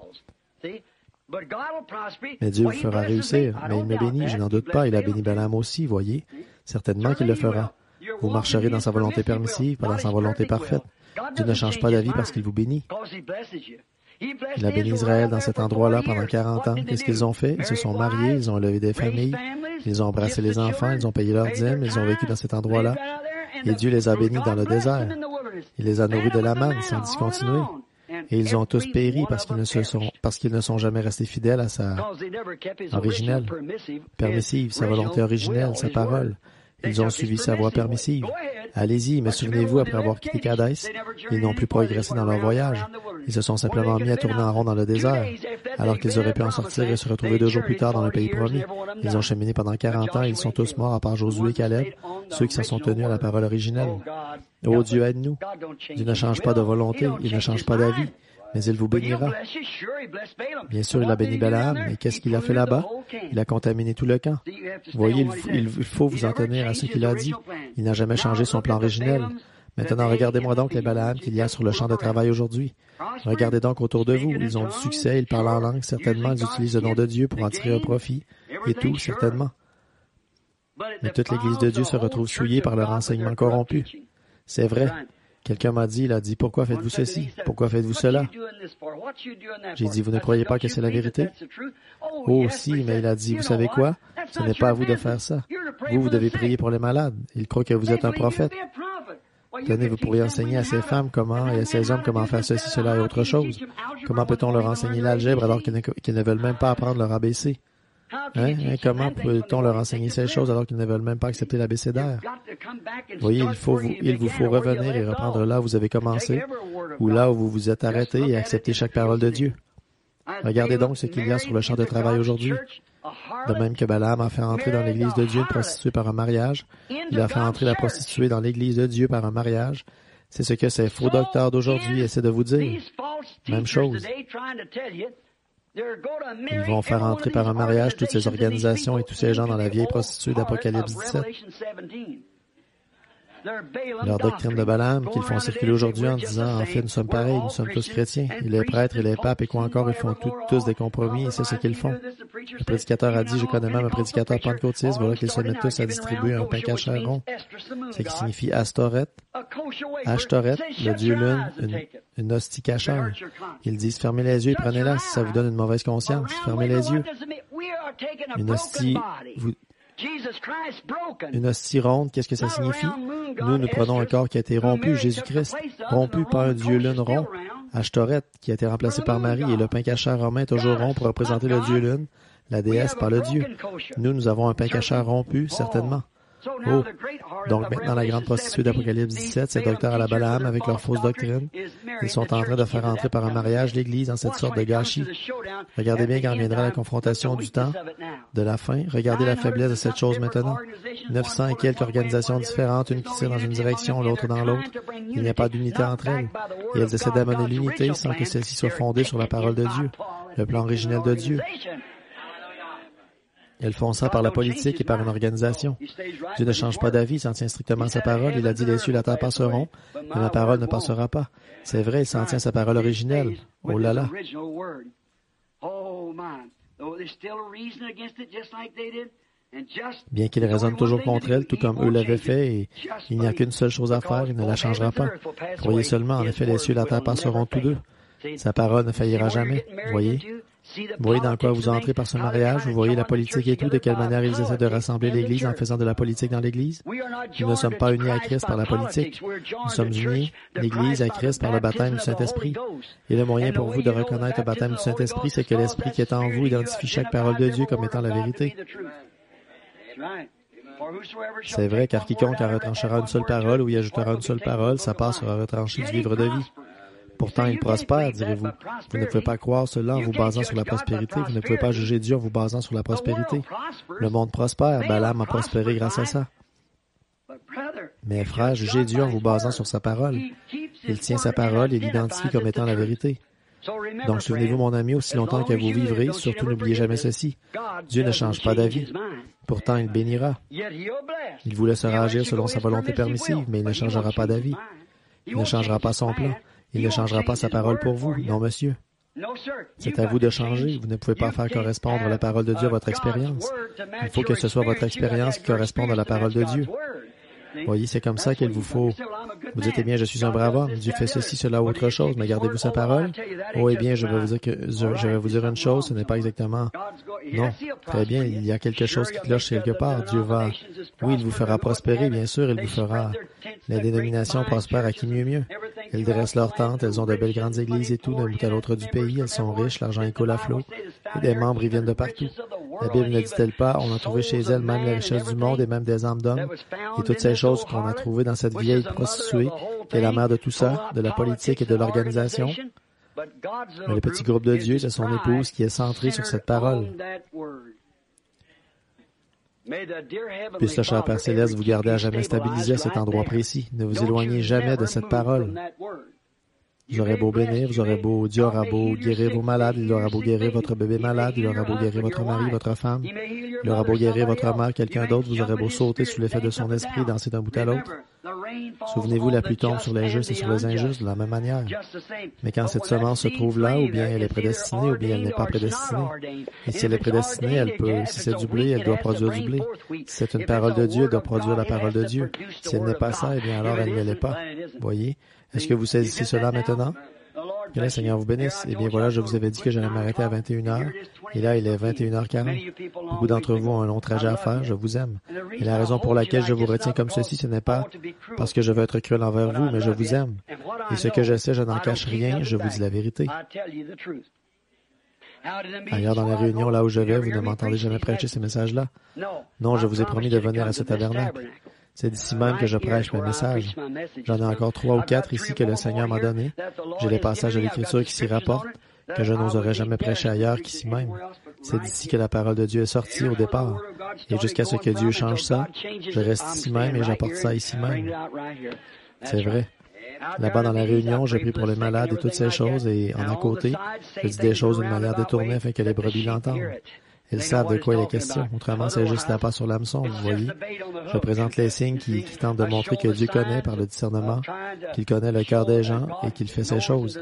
Mais Dieu vous fera réussir. Mais il me bénit, je n'en doute pas. Il a béni Balaam aussi, voyez. Certainement qu'il le fera. Vous marcherez dans sa volonté permissive, pas dans sa volonté parfaite. Dieu ne change pas d'avis parce qu'il vous bénit. Il a béni Israël dans cet endroit-là pendant 40 ans. Qu'est-ce qu'ils ont fait? Ils se sont mariés, ils ont élevé des familles, ils ont embrassé les enfants, ils ont payé leurs dîmes, ils ont vécu dans cet endroit-là. Et Dieu les a bénis dans le désert. Il les a nourris de la manne sans discontinuer. Et ils ont tous péri parce qu'ils ne sont jamais restés fidèles à sa originelle, permissive, sa volonté originelle, sa parole. Ils ont suivi sa voie permissive. Allez-y, mais souvenez-vous, après avoir quitté Kadès, ils n'ont plus progressé dans leur voyage. Ils se sont simplement mis à tourner en rond dans le désert, alors qu'ils auraient pu en sortir et se retrouver 2 jours plus tard dans le pays promis. Ils ont cheminé pendant 40 ans et ils sont tous morts à part Josué et Caleb, ceux qui s'en sont tenus à la parole originelle. Oh Dieu, aide-nous. Dieu ne change pas de volonté, il ne change pas d'avis, mais il vous bénira. Bien sûr, il a béni Balaam, mais qu'est-ce qu'il a fait là-bas? Il a contaminé tout le camp. Voyez, il faut vous en tenir à ce qu'il a dit. Il n'a jamais changé son plan originel. Maintenant, regardez-moi donc les Balaam qu'il y a sur le champ de travail aujourd'hui. Regardez donc autour de vous. Ils ont du succès, ils parlent en langue, certainement, ils utilisent le nom de Dieu pour en tirer un profit. Et tout, certainement. Mais toute l'Église de Dieu se retrouve souillée par leur enseignement corrompu. C'est vrai. Quelqu'un m'a dit, il a dit, pourquoi faites-vous ceci? Pourquoi faites-vous cela? J'ai dit, vous ne croyez pas que c'est la vérité? Oh, si, mais il a dit, vous savez quoi? Ce n'est pas à vous de faire ça. Vous devez prier pour les malades. Ils croient que vous êtes un prophète. Tenez, vous pourriez enseigner à ces femmes comment et à ces hommes comment faire ceci, cela et autre chose. Comment peut-on leur enseigner l'algèbre alors qu'ils ne veulent même pas apprendre leur ABC? Comment peut-on leur enseigner ces choses alors qu'ils ne veulent même pas accepter l'abécédaire? Voyez, il vous faut revenir et reprendre là où vous avez commencé, ou là où vous vous êtes arrêté et accepter chaque parole de Dieu. Regardez donc ce qu'il y a sur le champ de travail aujourd'hui. De même que Balaam a fait entrer dans l'Église de Dieu une prostituée par un mariage, il a fait entrer la prostituée dans l'Église de Dieu par un mariage. C'est ce que ces faux docteurs d'aujourd'hui essaient de vous dire. Même chose. Ils vont faire entrer par un mariage toutes ces organisations et tous ces gens dans la vieille prostituée d'Apocalypse 17. Leur doctrine de Balaam qu'ils font circuler aujourd'hui en disant « En fait, nous sommes pareils, nous sommes tous chrétiens. Et les prêtres et les papes et quoi encore, ils font tous des compromis et c'est ce qu'ils font. » Le prédicateur a dit « Je connais même un prédicateur pentecôtiste, voilà qu'ils se mettent tous à distribuer un pain caché rond. » Ce qui signifie Ashtoreth, le dieu lune, une hostie cachère. Ils disent « Fermez les yeux et prenez-la si ça vous donne une mauvaise conscience. Fermez les yeux. » Une hostie ronde, qu'est-ce que ça signifie? Nous prenons un corps qui a été rompu, Jésus-Christ, rompu par un dieu lune rond, Ashtoreth, qui a été remplacé par Marie, et le pain cachère romain est toujours rond pour représenter le dieu lune, la déesse par le dieu. Nous avons un pain cachère rompu, certainement. Oh! Donc maintenant, la grande prostituée d'Apocalypse 17, ces docteurs à la Balaam avec leurs fausses doctrines, ils sont en train de faire entrer par un mariage l'Église dans cette sorte de gâchis. Regardez bien quand viendra la confrontation du temps, de la fin. Regardez la faiblesse de cette chose maintenant. 900 et quelques organisations différentes, une qui tire dans une direction, l'autre dans l'autre. Il n'y a pas d'unité entre elles. Et elles essaient d'amener l'unité sans que celle-ci soit fondée sur la parole de Dieu, le plan originel de Dieu. Elles font ça par la politique et par une organisation. Dieu ne change pas d'avis, il s'en tient strictement à sa parole. Il a dit, les cieux et la terre passeront, mais ma parole ne passera pas. C'est vrai, il s'en tient à sa parole originelle. Oh là là! Bien qu'il raisonne toujours contre elle, tout comme eux l'avaient fait, et il n'y a qu'une seule chose à faire, il ne la changera pas. Voyez seulement, en effet, les cieux et la terre passeront tous deux. Sa parole ne faillira jamais. Voyez? Vous voyez dans quoi vous entrez par ce mariage, vous voyez la politique et tout, de quelle manière ils essaient de rassembler l'Église en faisant de la politique dans l'Église. Nous ne sommes pas unis à Christ par la politique. Nous sommes unis, l'Église, à Christ par le baptême du Saint-Esprit. Et le moyen pour vous de reconnaître le baptême du Saint-Esprit, c'est que l'Esprit qui est en vous identifie chaque parole de Dieu comme étant la vérité. C'est vrai, car quiconque en retranchera une seule parole ou y ajoutera une seule parole, sa part sera retranchée du livre de vie. Pourtant, il prospère, direz-vous. Vous ne pouvez pas croire cela en vous basant sur la prospérité. Vous ne pouvez pas juger Dieu en vous basant sur la prospérité. Le monde prospère. Balaam a prospéré grâce à ça. Mais frère, jugez Dieu en vous basant sur sa parole. Il tient sa parole et l'identifie comme étant la vérité. Donc, souvenez-vous, mon ami, aussi longtemps que vous vivrez, surtout n'oubliez jamais ceci. Dieu ne change pas d'avis. Pourtant, il bénira. Il vous laissera agir selon sa volonté permissive, mais il ne changera pas d'avis. Il ne changera pas son plan. Il ne changera pas sa parole pour vous. Non, monsieur. C'est à vous de changer. Vous ne pouvez pas faire correspondre la parole de Dieu à votre expérience. Il faut que ce soit votre expérience qui corresponde à la parole de Dieu. Voyez, c'est comme ça qu'il vous faut. Vous dites, eh bien, je suis un brave homme. Dieu fait ceci, cela ou autre chose, mais gardez-vous sa parole. Oh, eh bien, je vais vous dire une chose, ce n'est pas exactement... Non. Très bien, il y a quelque chose qui cloche quelque part. Dieu va... Oui, il vous fera prospérer, bien sûr, il vous fera... Les dénominations prospèrent à qui mieux. Elles dressent leurs tentes, elles ont de belles grandes églises et tout, d'un bout à l'autre du pays, elles sont riches, l'argent y coule à flot, et des membres y viennent de partout. La Bible ne dit-elle pas, on a trouvé chez elles même les richesses du monde et même des âmes d'hommes, et toutes ces choses qu'on a trouvées dans cette vieille prostituée, qui est la mère de tout ça, de la politique et de l'organisation. Mais le petit groupe de Dieu, c'est son épouse qui est centrée sur cette parole. Puisse le cher Père Céleste vous garder à jamais stabilisé à cet endroit précis. Ne vous éloignez jamais de cette parole. Vous aurez beau bénir, Dieu aura beau guérir vos malades, il aura beau guérir votre bébé malade, il aura beau guérir votre mari, votre femme, il aura beau guérir votre mère, quelqu'un d'autre, vous aurez beau sauter sous l'effet de son esprit, danser d'un bout à l'autre. Souvenez-vous, la pluie tombe sur les justes et sur les injustes de la même manière. Mais quand cette semence se trouve là, ou bien elle est prédestinée, ou bien elle n'est pas prédestinée. Et si elle est prédestinée, elle peut, si c'est du blé, elle doit produire du blé. Si c'est une parole de Dieu, elle doit produire la parole de Dieu. Si elle n'est pas ça, eh bien alors elle ne l'est pas. Voyez? Est-ce que vous saisissez cela maintenant? Que le Seigneur vous bénisse. Eh bien voilà, je vous avais dit que j'allais m'arrêter à 21h. Et là, il est 21h40. Beaucoup d'entre vous ont un long trajet à faire. Je vous aime. Et la raison pour laquelle je vous retiens comme ceci, ce n'est pas parce que je veux être cruel envers vous, mais je vous aime. Et ce que je sais, je n'en cache rien. Je vous dis la vérité. Ailleurs dans les réunions, là où je vais, vous ne m'entendez jamais prêcher ces messages-là. Non, je vous ai promis de venir à ce tabernacle. C'est d'ici même que je prêche mes messages. J'en ai encore 3 ou 4 ici que le Seigneur m'a donné. J'ai les passages de l'Écriture qui s'y rapportent. que je n'oserais jamais prêcher ailleurs qu'ici même. C'est d'ici que la parole de Dieu est sortie au départ. Et jusqu'à ce que Dieu change ça, je reste ici même et j'apporte ça ici même. C'est vrai. Là-bas dans la réunion, je prie pour les malades et toutes ces choses, et en à côté, je dis des choses d'une manière détournée afin que les brebis l'entendent. Ils savent de quoi il est question. Autrement, c'est juste la passe sur l'hameçon, vous voyez. Je présente les signes qui tentent de montrer que Dieu connaît par le discernement, qu'il connaît le cœur des gens et qu'il fait ces choses.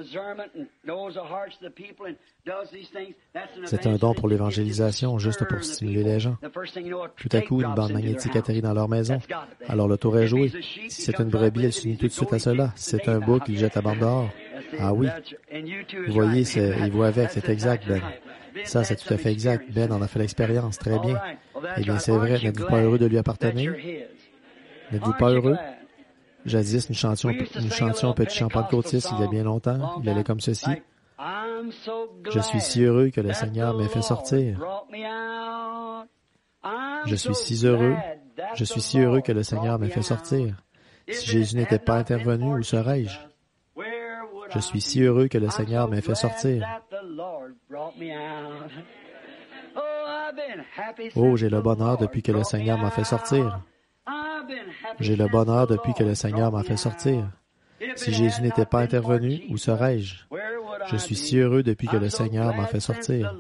C'est un don pour l'évangélisation, juste pour stimuler les gens. Tout à coup, une bande magnétique atterrit dans leur maison. Alors le tour est joué. Si c'est une brebis, elle s'unit tout de suite à cela. Si c'est un bouc, il jette la bande dehors. Ah oui. Vous voyez, il voit avec, c'est exact, Ben. Ça, c'est tout à fait exact. Ben en a fait l'expérience. Très bien. Eh bien, c'est vrai. N'êtes-vous pas heureux de lui appartenir? N'êtes-vous pas heureux? Jadis, nous chantions un petit chant pentecôtiste il y a bien longtemps. Il allait comme ceci. Je suis si heureux que le Seigneur m'ait fait sortir. Je suis si heureux que le Seigneur m'ait fait sortir. Si Jésus n'était pas intervenu, où serais-je? Je suis si heureux que le Seigneur m'ait fait sortir. Oh, j'ai le bonheur depuis que le Seigneur m'a fait sortir. J'ai le bonheur depuis que le Seigneur m'a fait sortir. Si Jésus n'était pas intervenu, où serais-je? Je suis si heureux depuis que le Seigneur m'a fait sortir.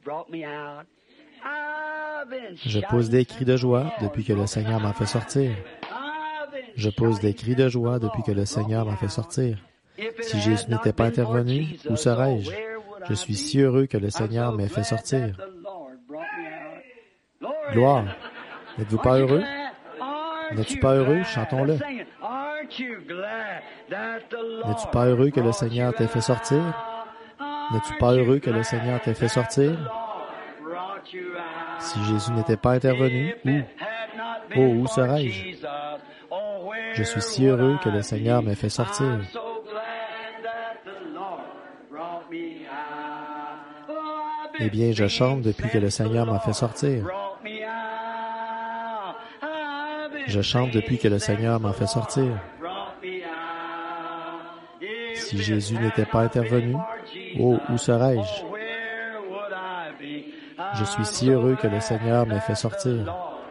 Je pousse des cris de joie depuis que le Seigneur m'a fait sortir. Je pousse des cris de joie depuis que le Seigneur m'a fait sortir. Si Jésus n'était pas intervenu, où serais-je? Je suis si heureux que le Seigneur m'ait fait sortir. Gloire! N'êtes-vous pas heureux? N'es-tu pas heureux? Chantons-le. N'es-tu pas heureux que le Seigneur t'ait fait sortir? N'es-tu pas heureux que le Seigneur t'ait fait sortir? Si Jésus n'était pas intervenu, où? Oh, où serais-je? Je suis si heureux que le Seigneur m'ait fait sortir. Eh bien, je chante depuis que le Seigneur m'a fait sortir. Je chante depuis que le Seigneur m'a fait sortir. Si Jésus n'était pas intervenu, oh, où serais-je? Je suis si heureux que le Seigneur m'ait fait sortir.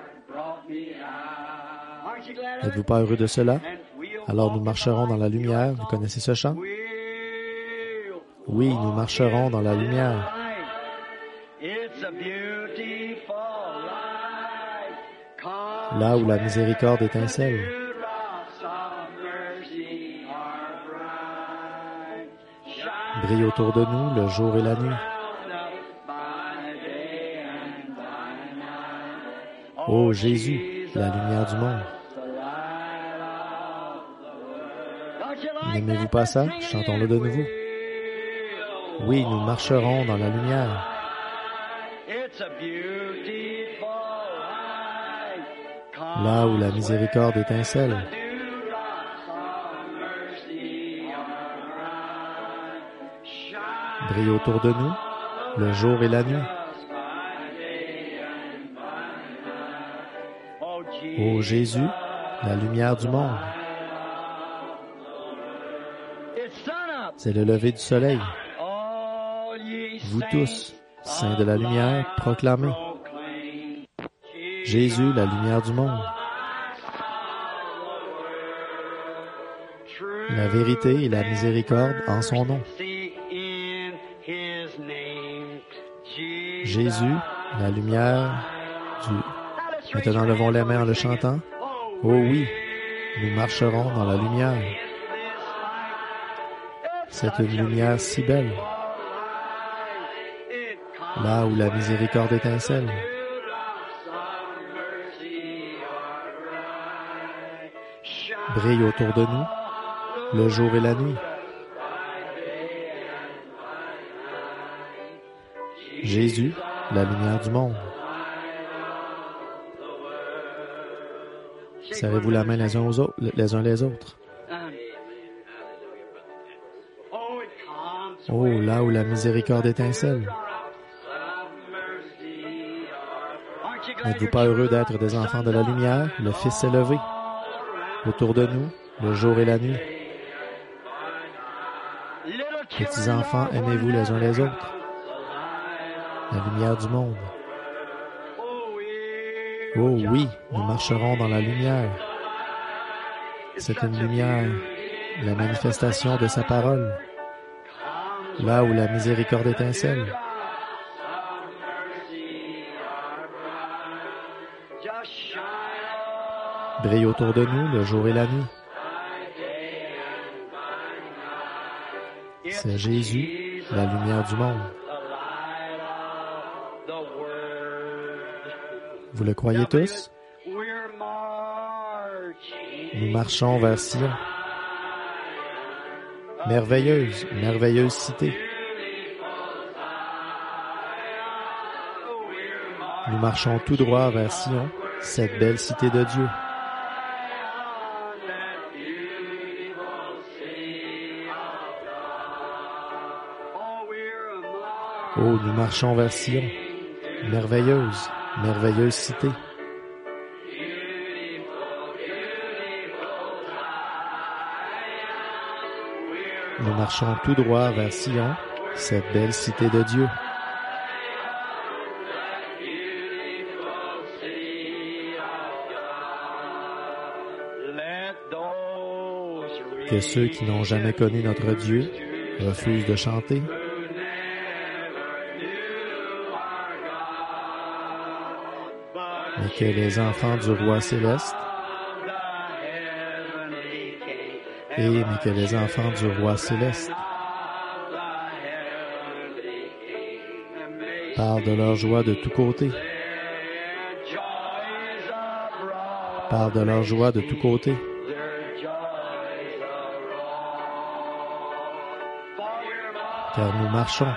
N'êtes-vous pas heureux de cela? Alors nous marcherons dans la lumière. Vous connaissez ce chant? Oui, nous marcherons dans la lumière. Là où la miséricorde étincelle. Brille autour de nous le jour et la nuit. Ô Jésus, la lumière du monde. N'aimez-vous pas ça? Chantons-le de nouveau. Oui, nous marcherons dans la lumière. Là où la miséricorde étincelle. Brille autour de nous le jour et la nuit. Ô Jésus, la lumière du monde. C'est le lever du soleil. Vous tous, saints de la lumière, proclamez. Jésus, la lumière du monde. La vérité et la miséricorde en son nom. Jésus, la lumière du... Maintenant, levons les mains en le chantant. Oh oui, nous marcherons dans la lumière. C'est une lumière si belle. Là où la miséricorde étincelle. Brille autour de nous le jour et la nuit. Jésus, la lumière du monde. Serrez-vous la main les uns les autres. Oh, là où la miséricorde étincelle. N'êtes-vous pas heureux d'être des enfants de la lumière? Le Fils s'est levé. Autour de nous, le jour et la nuit. Petits enfants, aimez-vous les uns les autres. La lumière du monde. Oh oui, nous marcherons dans la lumière. C'est une lumière, la manifestation de sa parole, là où la miséricorde étincelle. Brille autour de nous le jour et la nuit. C'est Jésus, la lumière du monde. Vous le croyez tous? Nous marchons vers Sion. Merveilleuse, merveilleuse cité. Nous marchons tout droit vers Sion, cette belle cité de Dieu. Oh, nous marchons vers Sion, merveilleuse, merveilleuse cité. Nous marchons tout droit vers Sion, cette belle cité de Dieu. Que ceux qui n'ont jamais connu notre Dieu refusent de chanter. Mais que les enfants du Roi céleste mais que les enfants du Roi céleste parlent de leur joie de tous côtés. Parlent de leur joie de tous côtés. Car nous marchons.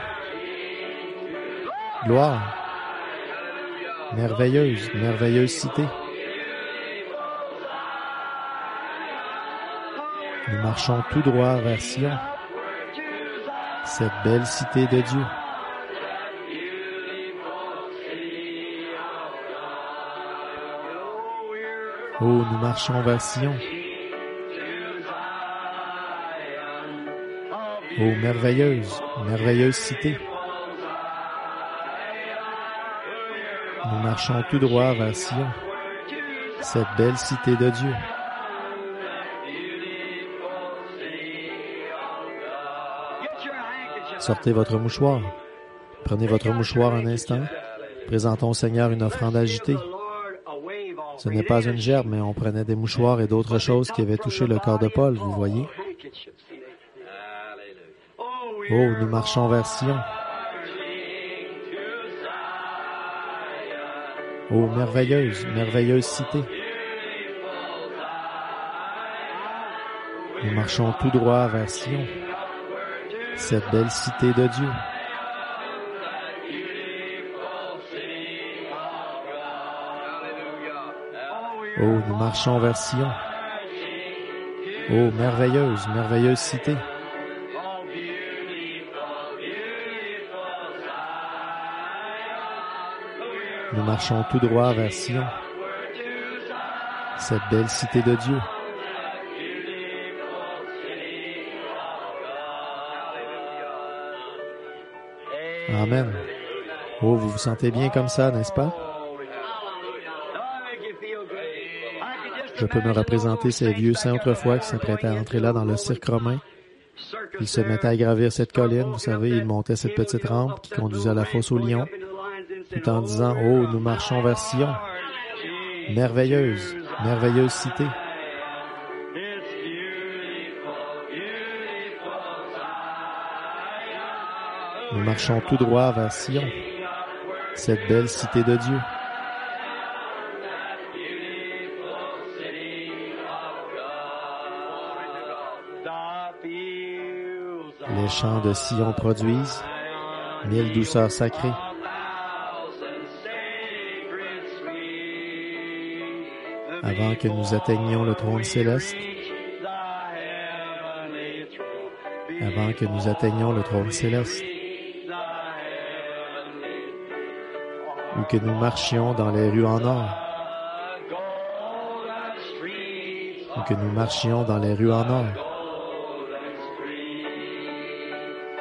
Gloire. Merveilleuse, merveilleuse cité. Nous marchons tout droit vers Sion, cette belle cité de Dieu. Oh, nous marchons vers Sion. Oh, merveilleuse, merveilleuse cité. Nous marchons tout droit vers Sion, cette belle cité de Dieu. Sortez votre mouchoir. Prenez votre mouchoir un instant. Présentons au Seigneur une offrande agitée. Ce n'est pas une gerbe, mais on prenait des mouchoirs et d'autres choses qui avaient touché le corps de Paul, vous voyez. Oh, nous marchons vers Sion. Oh, merveilleuse, merveilleuse cité. Nous marchons tout droit vers Sion, cette belle cité de Dieu. Oh, nous marchons vers Sion. Oh, merveilleuse, merveilleuse cité. Nous marchons tout droit vers Sion, cette belle cité de Dieu. Amen. Oh, vous vous sentez bien comme ça, n'est-ce pas? Je peux me représenter ces vieux saints autrefois qui s'apprêtaient à entrer là dans le cirque romain. Ils se mettaient à gravir cette colline, vous savez, ils montaient cette petite rampe qui conduisait à la fosse aux lions, tout en disant « Oh, nous marchons vers Sion, merveilleuse, merveilleuse cité. » Nous marchons tout droit vers Sion, cette belle cité de Dieu. Les chants de Sion produisent 1000 douceurs sacrées. Avant que nous atteignions le trône céleste, avant que nous atteignions le trône céleste, ou que nous marchions dans les rues en or, ou que nous marchions dans les rues en or.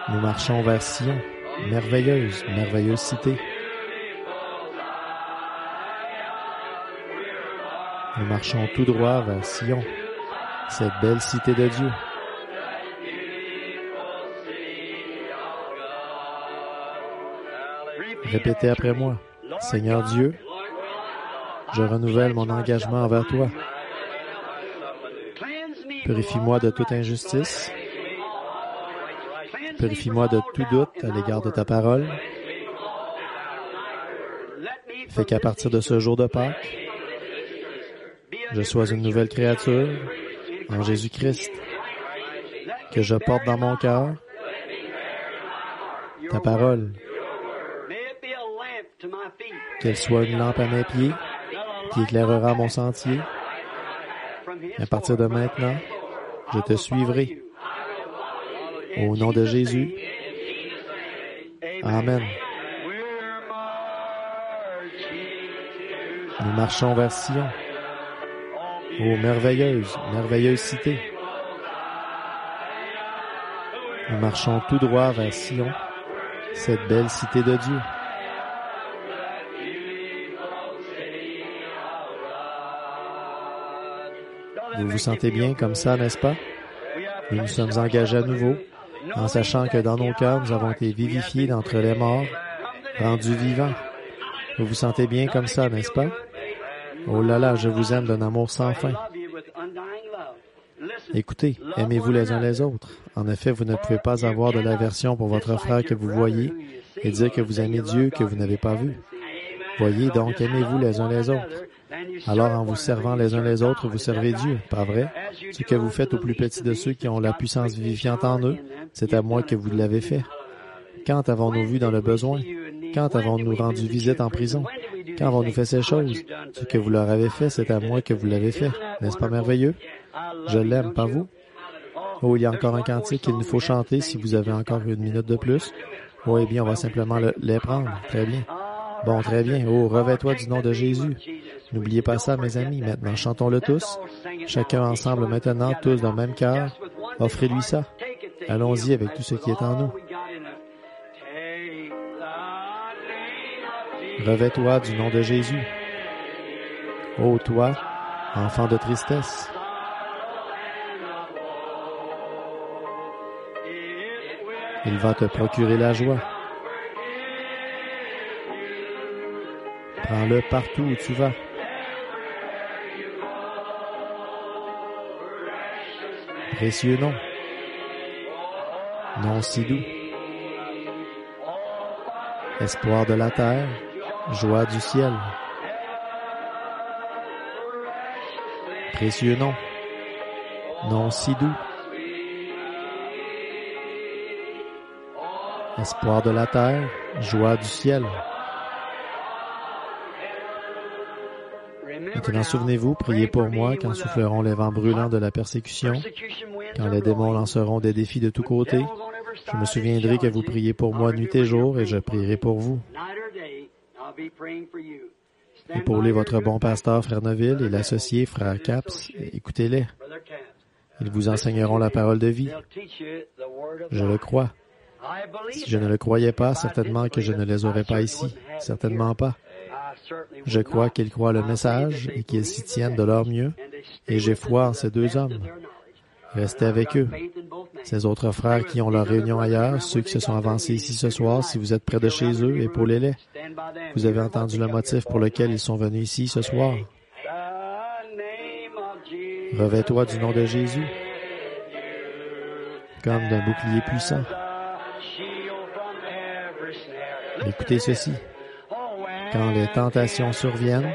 Nous marchons vers Sion, merveilleuse, merveilleuse cité. Nous marchons tout droit vers Sion, cette belle cité de Dieu. Répétez après moi. Seigneur Dieu, je renouvelle mon engagement envers toi. Purifie-moi de toute injustice. Purifie-moi de tout doute à l'égard de ta parole. Fais qu'à partir de ce jour de Pâques, je sois une nouvelle créature en Jésus-Christ, que je porte dans mon cœur ta parole, qu'elle soit une lampe à mes pieds qui éclairera mon sentier. À partir de maintenant, je te suivrai. Au nom de Jésus. Amen. Nous marchons vers Sion. Ô merveilleuse, merveilleuse cité. Nous marchons tout droit vers Sion, cette belle cité de Dieu. Vous vous sentez bien comme ça, n'est-ce pas? Nous nous sommes engagés à nouveau, en sachant que dans nos cœurs, nous avons été vivifiés d'entre les morts, rendus vivants. Vous vous sentez bien comme ça, n'est-ce pas? Oh là là, je vous aime d'un amour sans fin. Écoutez, aimez-vous les uns les autres. En effet, vous ne pouvez pas avoir de l'aversion pour votre frère que vous voyez et dire que vous aimez Dieu que vous n'avez pas vu. Voyez donc, aimez-vous les uns les autres. Alors, en vous servant les uns les autres, vous servez Dieu, pas vrai? Ce que vous faites au plus petit de ceux qui ont la puissance vivifiante en eux, c'est à moi que vous l'avez fait. Quand avons-nous vu dans le besoin? Quand avons-nous rendu visite en prison? Quand avons-nous fait ces choses? Ce que vous leur avez fait, c'est à moi que vous l'avez fait. N'est-ce pas merveilleux? Je l'aime, pas vous? Oh, il y a encore un cantique qu'il nous faut chanter si vous avez encore une minute de plus. Oh, eh bien, on va simplement les prendre. Très bien. Bon, très bien. Oh, revêt-toi du nom de Jésus. N'oubliez pas ça, mes amis. Maintenant, chantons-le tous. Chacun ensemble maintenant, tous dans le même cœur. Offrez-lui ça. Allons-y avec tout ce qui est en nous. Revêt-toi du nom de Jésus. Ô toi, enfant de tristesse. Il va te procurer la joie. Prends-le partout où tu vas. Précieux nom. Nom si doux. Espoir de la terre. Joie du ciel. Précieux nom. Nom si doux. Espoir de la terre. Joie du ciel. Maintenant, souvenez-vous, priez pour moi quand souffleront les vents brûlants de la persécution, quand les démons lanceront des défis de tous côtés. Je me souviendrai que vous priez pour moi nuit et jour et je prierai pour vous. Épaulez votre bon pasteur, Frère Neville, et l'associé, Frère Capps, écoutez-les. Ils vous enseigneront la parole de vie. Je le crois. Si je ne le croyais pas, certainement que je ne les aurais pas ici. Certainement pas. Je crois qu'ils croient le message et qu'ils s'y tiennent de leur mieux, et j'ai foi en ces deux hommes. Restez avec eux. Ces autres frères qui ont leur réunion ailleurs, ceux qui se sont avancés ici ce soir, si vous êtes près de chez eux, épaulez-les. Vous avez entendu le motif pour lequel ils sont venus ici ce soir. Revêt-toi du nom de Jésus, comme d'un bouclier puissant. Écoutez ceci. Quand les tentations surviennent,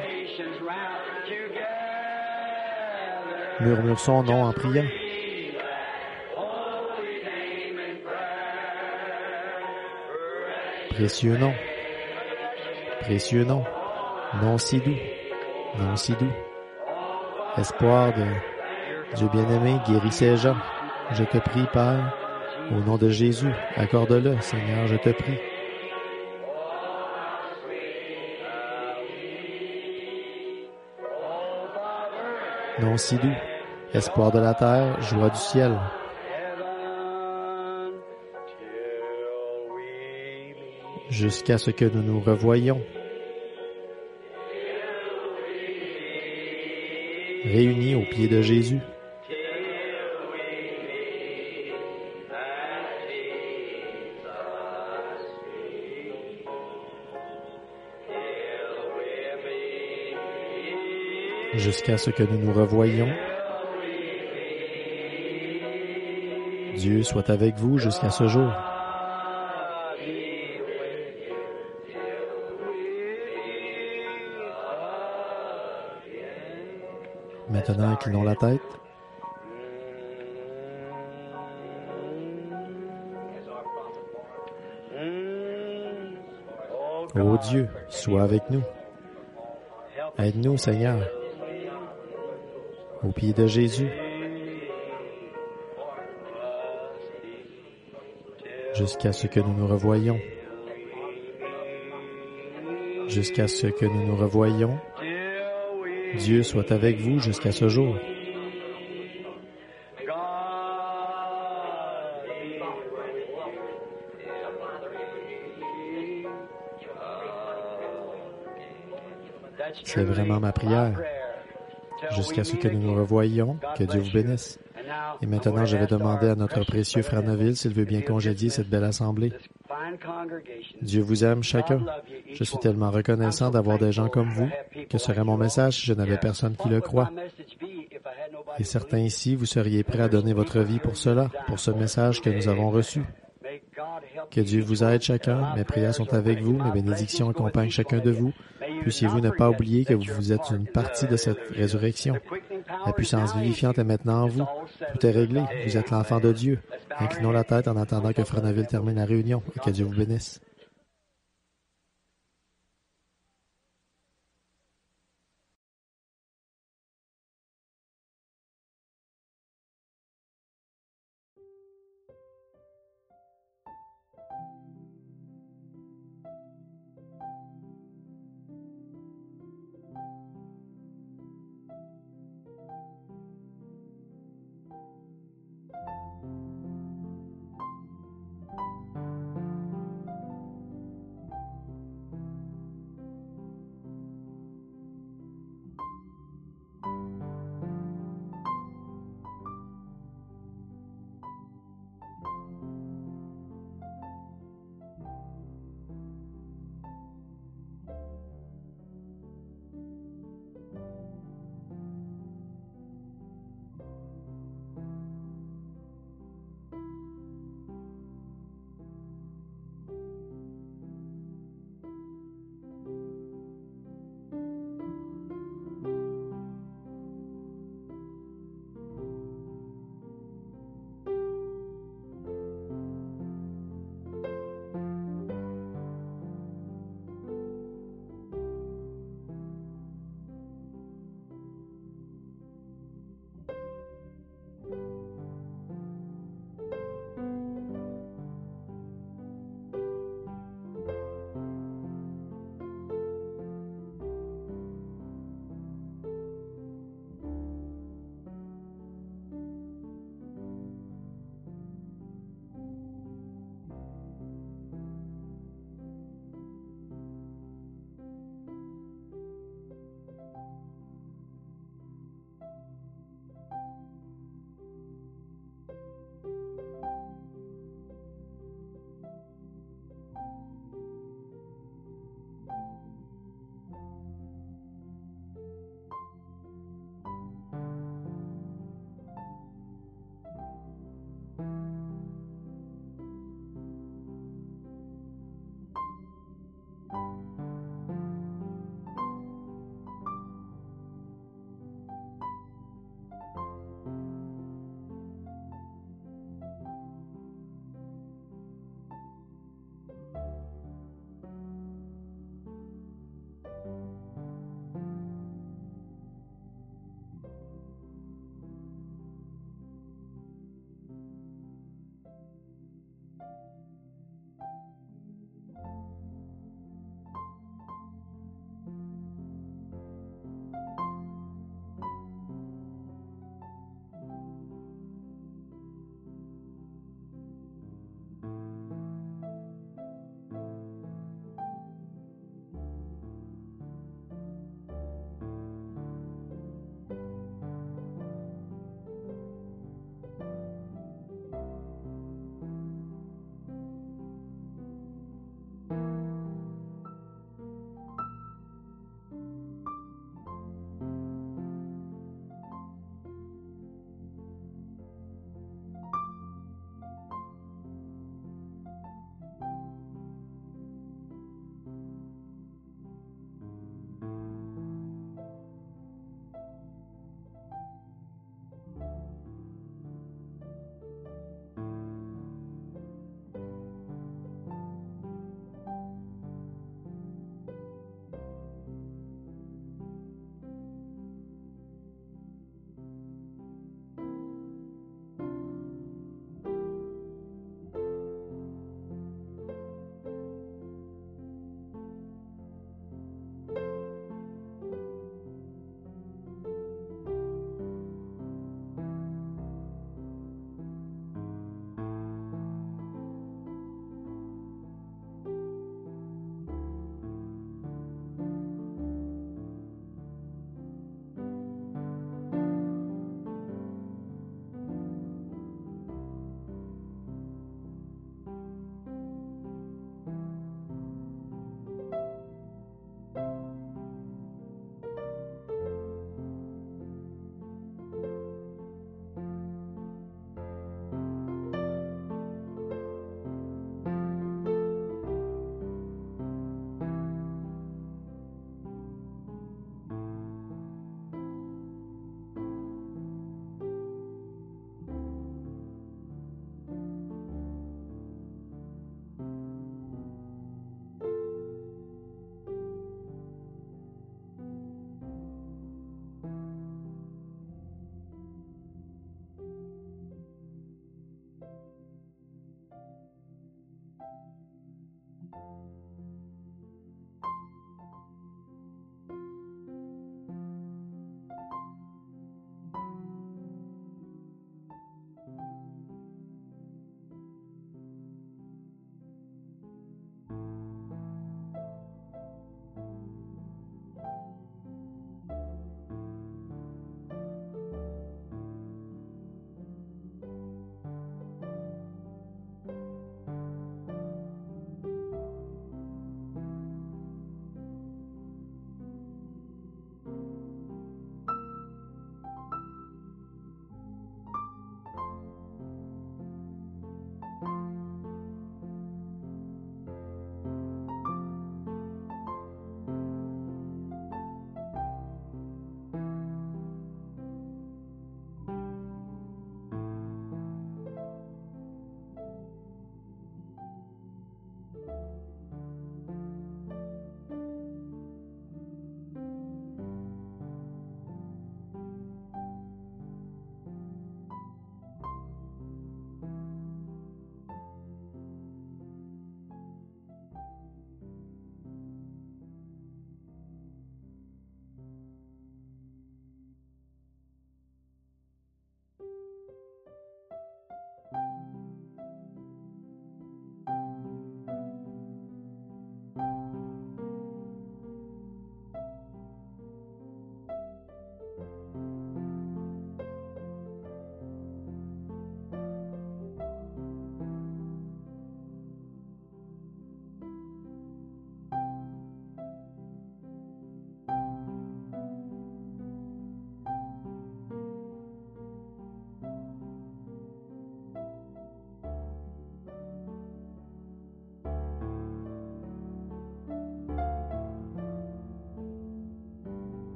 murmure son nom en priant. Précieux nom, précieux nom, nom si doux, nom si doux. Espoir de Dieu bien-aimé, guéris ces gens. Je te prie, Père, au nom de Jésus, accorde-le, Seigneur, je te prie. Nom si doux, espoir de la terre, joie du ciel. jusqu'à ce que nous nous revoyions, réunis aux pieds de Jésus. Jusqu'à ce que nous nous revoyions. Dieu soit avec vous jusqu'à ce jour. Maintenant, inclinons la tête. Ô Dieu, sois avec nous. Aide-nous, Seigneur, aux pieds de Jésus, jusqu'à ce que nous nous revoyions. Jusqu'à ce que nous nous revoyions. Dieu soit avec vous jusqu'à ce jour. C'est vraiment ma prière. Jusqu'à ce que nous nous revoyions, que Dieu vous bénisse. Et maintenant, je vais demander à notre précieux frère Neville s'il veut bien congédier cette belle assemblée. Dieu vous aime chacun. Je suis tellement reconnaissant d'avoir des gens comme vous. Que serait mon message si je n'avais personne qui le croit? Et certains ici, vous seriez prêts à donner votre vie pour cela, pour ce message que nous avons reçu. Que Dieu vous aide chacun. Mes prières sont avec vous. Mes bénédictions accompagnent chacun de vous. Puissiez-vous ne pas oublier que vous êtes une partie de cette résurrection. La puissance vivifiante est maintenant en vous. Tout est réglé. Vous êtes l'enfant de Dieu. Inclinons la tête en attendant que Frère Neville termine la réunion et que Dieu vous bénisse.